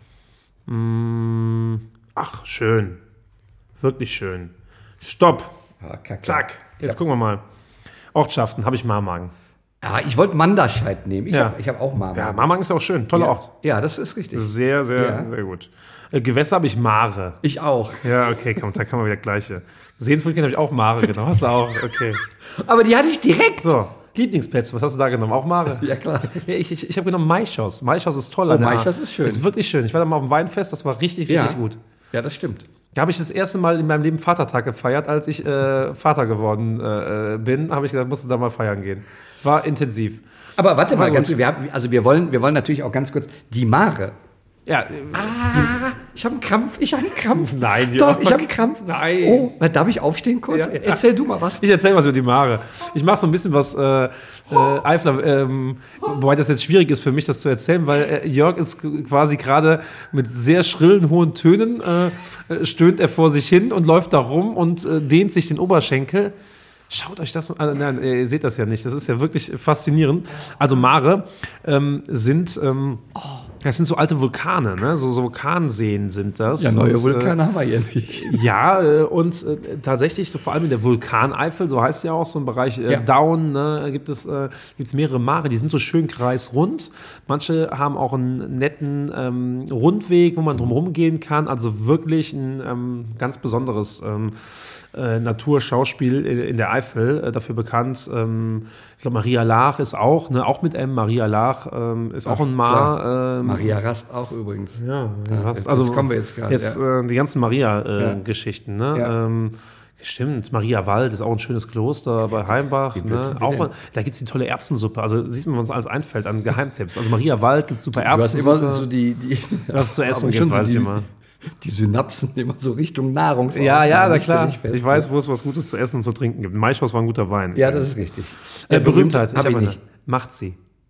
Ach, schön. Wirklich schön. Stopp. Ah, Kacke. Zack. Jetzt gucken wir mal. Ortschaften, habe ich Marmagen. Ah, ich wollte Manderscheid nehmen. Ich Ja. habe auch Marmagen. Ja, Marmagen ist auch schön. Toller Ort. Ja, das ist richtig. Sehr, sehr, Ja. sehr gut. Gewässer habe ich Mare. Ich auch. Ja, okay, komm, da kann man wieder gleiche. Sehenswürdigkeit habe ich auch Mare genommen. Hast du auch, okay. Aber die hatte ich direkt. So, Lieblingsplätze, was hast du da genommen? Auch Mare? Ja, klar. Ja, ich habe genommen Maischoss. Maischoss ist toll. Oh, Maischoss ist schön. Ist wirklich schön. Ich war da mal auf dem Weinfest, das war richtig, richtig gut. Ja, das stimmt. Da habe ich das erste Mal in meinem Leben Vatertag gefeiert, als ich Vater geworden bin. Habe ich gesagt, musste da mal feiern gehen. War intensiv. Aber warte mal, gut. wir wollen natürlich auch ganz kurz die Mare. Ja, Ich habe einen Krampf. Nein, Doch, Jörg. ich habe einen Krampf. Nein. Oh, darf ich aufstehen kurz? Ja, ja. Erzähl du mal was. ich erzähle was über die Mare. Ich mache so ein bisschen was Eifler, wobei das jetzt schwierig ist für mich, das zu erzählen, weil Jörg ist quasi gerade mit sehr schrillen, hohen Tönen, stöhnt er vor sich hin und läuft da rum und dehnt sich den Oberschenkel. Schaut euch das mal an. Nein, ihr seht das ja nicht. Das ist ja wirklich faszinierend. Also Mare sind das sind so alte Vulkane, ne? So Vulkanseen sind das. Ja, neue Und, Vulkane haben wir hier nicht. ja, und tatsächlich, so vor allem in der Vulkaneifel, so heißt ja auch so ein Bereich Ja. Down, ne, gibt's mehrere Mare, die sind so schön kreisrund. Manche haben auch einen netten Rundweg, wo man drumherum gehen kann. Also wirklich ein ganz besonderes Naturschauspiel in der Eifel, dafür bekannt. Ich glaube, Maria Laach ist auch, ne, auch mit M. Maria Laach ist auch ein Mar. Maria Rast auch übrigens. Ja, das kommen wir jetzt gerade. Die ganzen Maria-Geschichten, ne? Ja. Stimmt, Maria Wald ist auch ein schönes Kloster bei Heimbach. Ne? Auch, da gibt es die tolle Erbsensuppe. Also siehst du, was uns alles einfällt an Geheimtipps. Also Maria Wald gibt es super Du hast Erbsensuppe. immer so die Was es zu essen aber gibt, schon weiß ich die- immer. Die Synapsen immer so Richtung Nahrungsaufnahme. Ja, na klar. stell ich fest. Ich weiß, wo es was Gutes zu essen und zu trinken gibt. Maischoss war ein guter Wein. Ja, das ist richtig. Berühmtheit. Hab ich hab nicht. eine. Macht sie.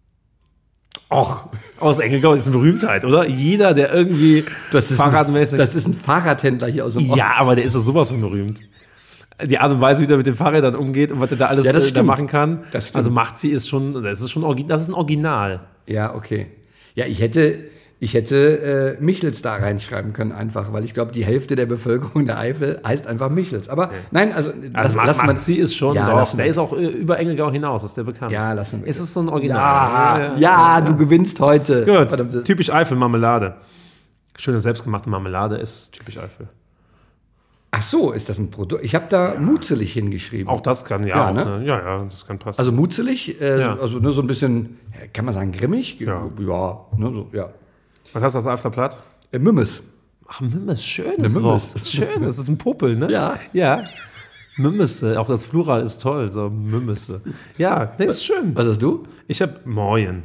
Och, aus Engelgau ist eine Berühmtheit, oder? Jeder, der irgendwie fahrradmäßig... Das ist ein Fahrradhändler hier aus dem Ort. Ja, aber der ist doch sowas von berühmt. Die Art und Weise, wie der mit den Fahrrädern umgeht und was er da alles Ja, das da stimmt. machen kann. Das stimmt. Also macht sie ist schon, das ist ein Original. Ja, okay. Ja, ich hätte Michels da reinschreiben können einfach, weil ich glaube, die Hälfte der Bevölkerung der Eifel heißt einfach Michels. Aber nein, also macht sie ist schon, Ja, doch, lassen der wir. ist auch über Engelgau hinaus, ist der bekannt. Ja, lassen wir. Es ist so ein Original. Ja, du gewinnst heute. Gut, Verdammt. typisch Eifel, Marmelade. Schöne selbstgemachte Marmelade ist typisch Eifel. Ach so, ist das ein Produkt? Ich habe da muzelig hingeschrieben. Auch das kann, Ja, auch, ne? ne? Ja, das kann passen. Also muzelig, Ja. also nur so ein bisschen, kann man sagen, grimmig? Ja. Ja, ne, so, ja. Was hast du als Eifler Platt? Mümmes. Ach, Mümmes, schönes Eine Mümmes. Wort. Schön, das ist ein Popel, ne? Ja. Ja. Mümmese, auch das Plural ist toll, so Mümmese. Ja, ne, ist schön. Was hast du? Ich habe Moin.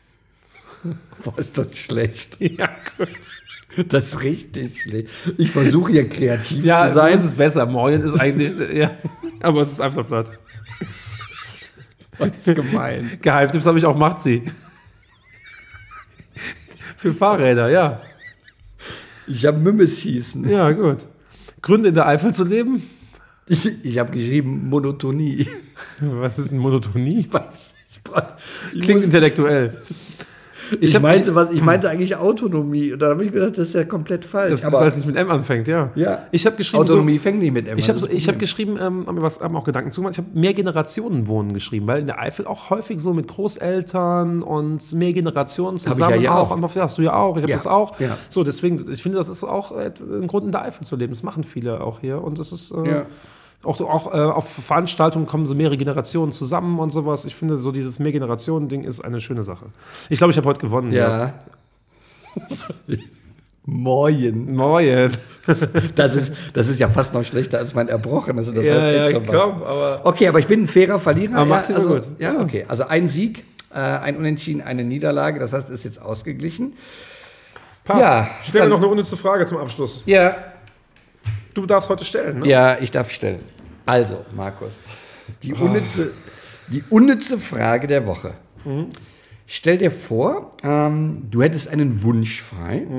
Boah, ist das schlecht. Ja, gut. Das ist richtig schlecht. Ich versuche hier kreativ Ja, zu sein. ist es besser. Moin ist eigentlich, ja, aber es ist einfach platt. Das ist gemein. Geheimtipps habe ich auch, macht sie. Für Fahrräder, ja. Ich habe Mümmes hießen. Ja, gut. Gründe in der Eifel zu leben? Ich habe geschrieben Monotonie. Was ist denn Monotonie? Ich Klingt muss- intellektuell. Ich meinte eigentlich Autonomie. Und da habe ich gedacht, das ist ja komplett falsch. Das heißt, nicht mit M anfängt, ja. ja, Ich habe geschrieben, Autonomie fängt nicht mit M Ich an. habe geschrieben, haben auch Gedanken zugemacht, ich habe mehr Generationen wohnen geschrieben, weil in der Eifel auch häufig so mit Großeltern und mehr Generationen Hab ich ja zusammen hier auch. Ja, hast du ja auch, ich habe Ja, das auch. ja. So, deswegen, ich finde, das ist auch ein Grund in der Eifel zu leben. Das machen viele auch hier und das ist Ja. auch auf Veranstaltungen kommen so mehrere Generationen zusammen und sowas. Ich finde, so dieses Mehrgenerationen-Ding ist eine schöne Sache. Ich glaube, ich habe heute gewonnen. Ja. Moin. Moin. Das ist ja fast noch schlechter als mein Erbrochenes. Das Ja, heißt echt ja, schon komm, was. aber- Okay, aber ich bin ein fairer Verlierer. Aber mach's dir also, gut. Ja, okay. Also ein Sieg, ein Unentschieden, eine Niederlage. Das heißt, ist jetzt ausgeglichen. Passt. Ja, Stell mir dann- noch eine unnütze Frage zum Abschluss. Ja, Du darfst heute stellen, ne? ja, ich darf stellen. Also, Markus, die unnütze Frage der Woche. Stell dir vor, du hättest einen Wunsch frei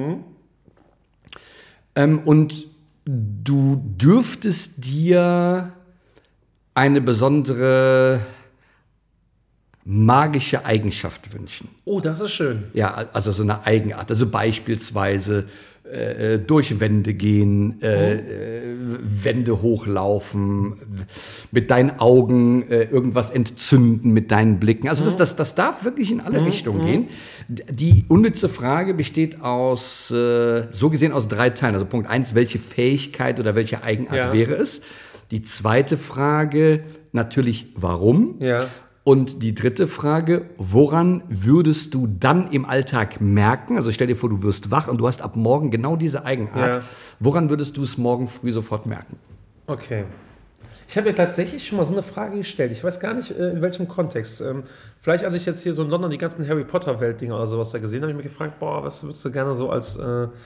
und du dürftest dir eine besondere magische Eigenschaft wünschen. Oh, das ist schön. Ja, also so eine Eigenart. Also beispielsweise durch Wände gehen, Wände hochlaufen, mit deinen Augen irgendwas entzünden, mit deinen Blicken. Also das darf wirklich in alle Richtungen gehen. Die unnütze Frage besteht aus, so gesehen aus 3 Teilen. Also Punkt 1, welche Fähigkeit oder welche Eigenart wäre es? Die zweite Frage, natürlich, warum? Ja. Und die dritte Frage, woran würdest du dann im Alltag merken, also stell dir vor, du wirst wach und du hast ab morgen genau diese Eigenart, Ja. woran würdest du es morgen früh sofort merken? Okay. Ich habe mir tatsächlich schon mal so eine Frage gestellt. Ich weiß gar nicht, in welchem Kontext. Vielleicht, als ich jetzt hier so in London die ganzen Harry Potter-Welt-Dinger oder sowas da gesehen habe, habe ich mir gefragt, boah, was würdest du gerne so als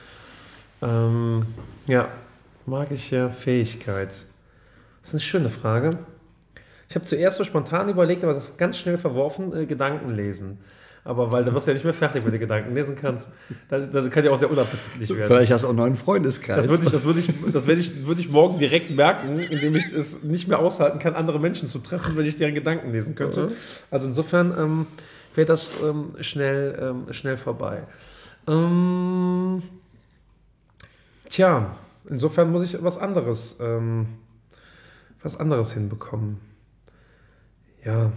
magische Fähigkeit? Das ist eine schöne Frage. Ich habe zuerst so spontan überlegt, aber das ganz schnell verworfen, Gedanken lesen. Aber weil du wirst ja nicht mehr fertig, wenn du Gedanken lesen kannst. Das kann ja auch sehr unappetitlich werden. Vielleicht hast du auch einen neuen Freundeskreis. Das würde ich morgen direkt merken, indem ich es nicht mehr aushalten kann, andere Menschen zu treffen, wenn ich deren Gedanken lesen könnte. Also insofern wäre das schnell vorbei. Insofern muss ich was anderes hinbekommen. Ja,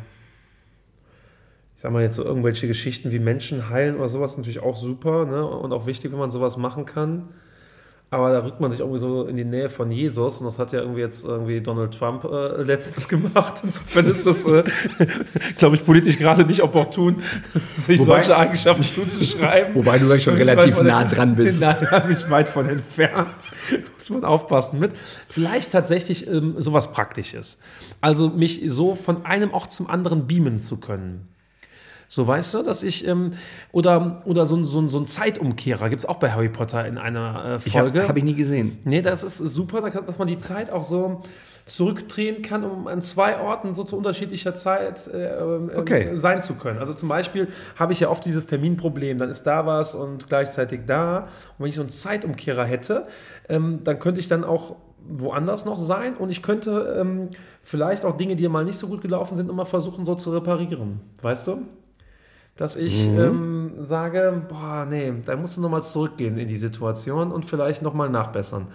ich sag mal jetzt so irgendwelche Geschichten wie Menschen heilen oder sowas natürlich auch super, ne? Und auch wichtig, wenn man sowas machen kann. Aber da rückt man sich irgendwie so in die Nähe von Jesus und das hat ja irgendwie Donald Trump letztens gemacht. Insofern ist das, glaube ich, politisch gerade nicht opportun, sich solche Eigenschaften zuzuschreiben. Wobei du ja schon relativ nah dran bist. Da habe ich weit von entfernt. Muss man aufpassen mit. Vielleicht tatsächlich sowas Praktisches. Also mich so von einem Ort zum anderen beamen zu können. So, weißt du, dass ich, oder so ein Zeitumkehrer gibt es auch bei Harry Potter in einer Folge. Hab ich nie gesehen. Nee, das ist super, dass man die Zeit auch so zurückdrehen kann, um an 2 Orten so zu unterschiedlicher Zeit sein zu können. Also zum Beispiel habe ich ja oft dieses Terminproblem, dann ist da was und gleichzeitig da. Und wenn ich so einen Zeitumkehrer hätte, dann könnte ich dann auch woanders noch sein und ich könnte vielleicht auch Dinge, die mal nicht so gut gelaufen sind, immer versuchen so zu reparieren. Weißt du? Dass ich sage, boah, nee, da musst du nochmal zurückgehen in die Situation und vielleicht nochmal nachbessern.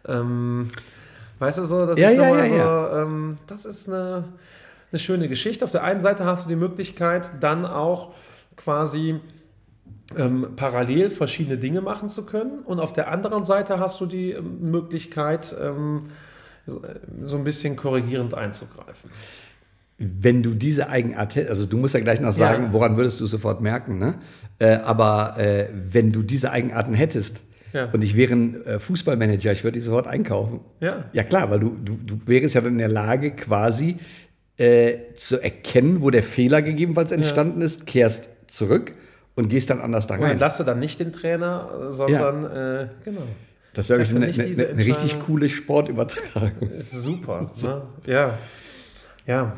Weißt du so, das ist eine schöne Geschichte. Auf der einen Seite hast du die Möglichkeit, dann auch quasi parallel verschiedene Dinge machen zu können und auf der anderen Seite hast du die Möglichkeit, so ein bisschen korrigierend einzugreifen. Wenn du diese Eigenart hättest, also du musst ja gleich noch sagen, woran würdest du es sofort merken, ne? Aber wenn du diese Eigenarten hättest und ich wäre ein Fußballmanager, ich würde die sofort einkaufen. Ja klar, weil du wärst ja dann in der Lage quasi zu erkennen, wo der Fehler gegebenenfalls entstanden ist, kehrst zurück und gehst dann anders da rein. Und entlasse dann nicht den Trainer, sondern genau. Das wäre eine richtig coole Sportübertragung. Ist super, ne? Ja.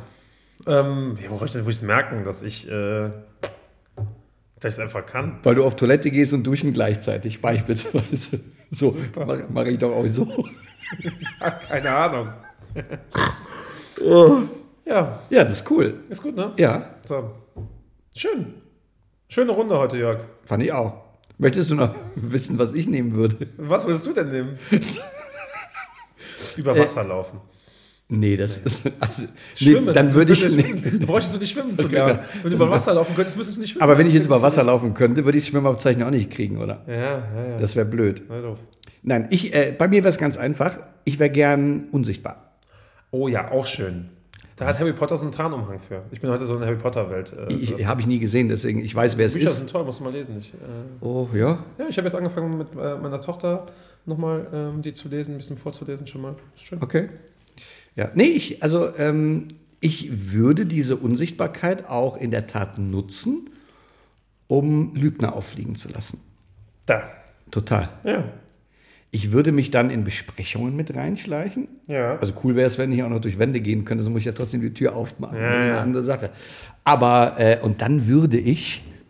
Wo ich es merken, dass ich es einfach kann. Weil du auf Toilette gehst und duschen gleichzeitig, beispielsweise. So, mache ich doch auch so. Ja, keine Ahnung. Ja, das ist cool. Ist gut, ne? Ja. So. Schön. Schöne Runde heute, Jörg. Fand ich auch. Möchtest du noch wissen, was ich nehmen würde? Was würdest du denn nehmen? Über Wasser laufen. Nee, das ist. Also, schwimmen. Dann würde ich. Du bräuchtest du nicht schwimmen zu lernen. Wenn du über Wasser laufen könntest, müsstest du nicht schwimmen. Aber wenn ich jetzt über Wasser laufen könnte, würde ich das Schwimmabzeichen auch nicht kriegen, oder? Ja. Das wäre blöd. Na, doof. Nein, bei mir wäre es ganz einfach. Ich wäre gern unsichtbar. Oh ja, auch schön. Da hat Harry Potter so einen Tarnumhang für. Ich bin heute so in der Harry Potter-Welt. Habe ich nie gesehen, deswegen ich weiß, wer es ist. Bücher sind toll, musst du mal lesen. Oh, ja? Ja, ich habe jetzt angefangen mit meiner Tochter nochmal die zu lesen, ein bisschen vorzulesen schon mal. Ist schön. Okay. Ja, nee, ich würde diese Unsichtbarkeit auch in der Tat nutzen, um Lügner auffliegen zu lassen. Da. Total. Ja. Ich würde mich dann in Besprechungen mit reinschleichen. Ja. Also cool wäre es, wenn ich auch noch durch Wände gehen könnte, so muss ich ja trotzdem die Tür aufmachen. Ja. Eine andere Sache. Aber, und dann würde ich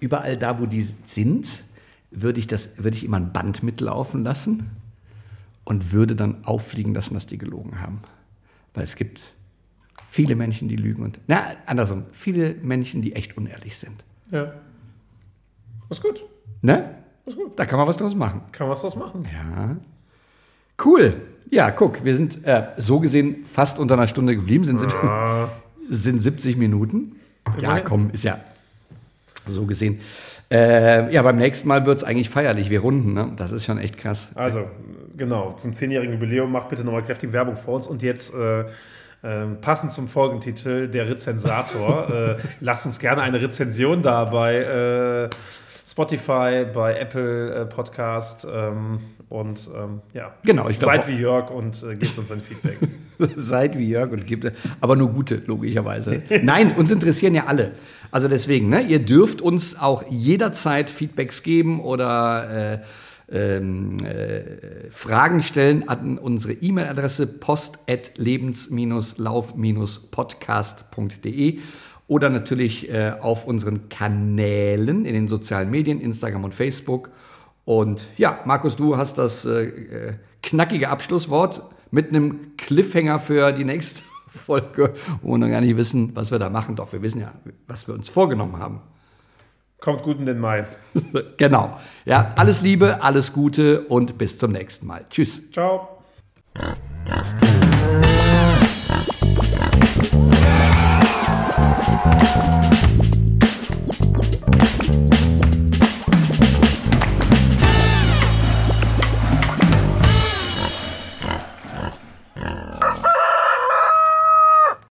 überall da, wo die sind, würde ich immer ein Band mitlaufen lassen und würde dann auffliegen lassen, dass die gelogen haben. Weil es gibt viele Menschen, die lügen und, andersrum, viele Menschen, die echt unehrlich sind. Ja. Ist gut. Ne? Ist gut. Da kann man was draus machen. Kann man was machen. Ja. Cool. Ja, guck, wir sind so gesehen fast unter einer Stunde geblieben, sind 70 Minuten. Ja, komm, ist ja so gesehen. Beim nächsten Mal wird es eigentlich feierlich. Wir runden, ne? Das ist schon echt krass. Also, genau, zum 10-jährigen Jubiläum macht bitte nochmal kräftige Werbung vor uns. Und jetzt passend zum Folgentitel, der Rezensator. Lasst uns gerne eine Rezension da bei Spotify, bei Apple Podcast Genau, ich glaube. Seid wie Jörg und gebt uns ein Feedback. Seid wie Jörg und gebt, aber nur gute, logischerweise. Nein, uns interessieren ja alle. Also deswegen, ne, ihr dürft uns auch jederzeit Feedbacks geben oder Fragen stellen an unsere E-Mail-Adresse post@lebens-lauf-podcast.de oder natürlich auf unseren Kanälen in den sozialen Medien, Instagram und Facebook. Und ja, Markus, du hast das knackige Abschlusswort mit einem Cliffhanger für die nächste Folge, wo wir noch gar nicht wissen, was wir da machen. Doch, wir wissen ja, was wir uns vorgenommen haben. Kommt gut in den Mai. Genau. Ja, alles Liebe, alles Gute und bis zum nächsten Mal. Tschüss. Ciao.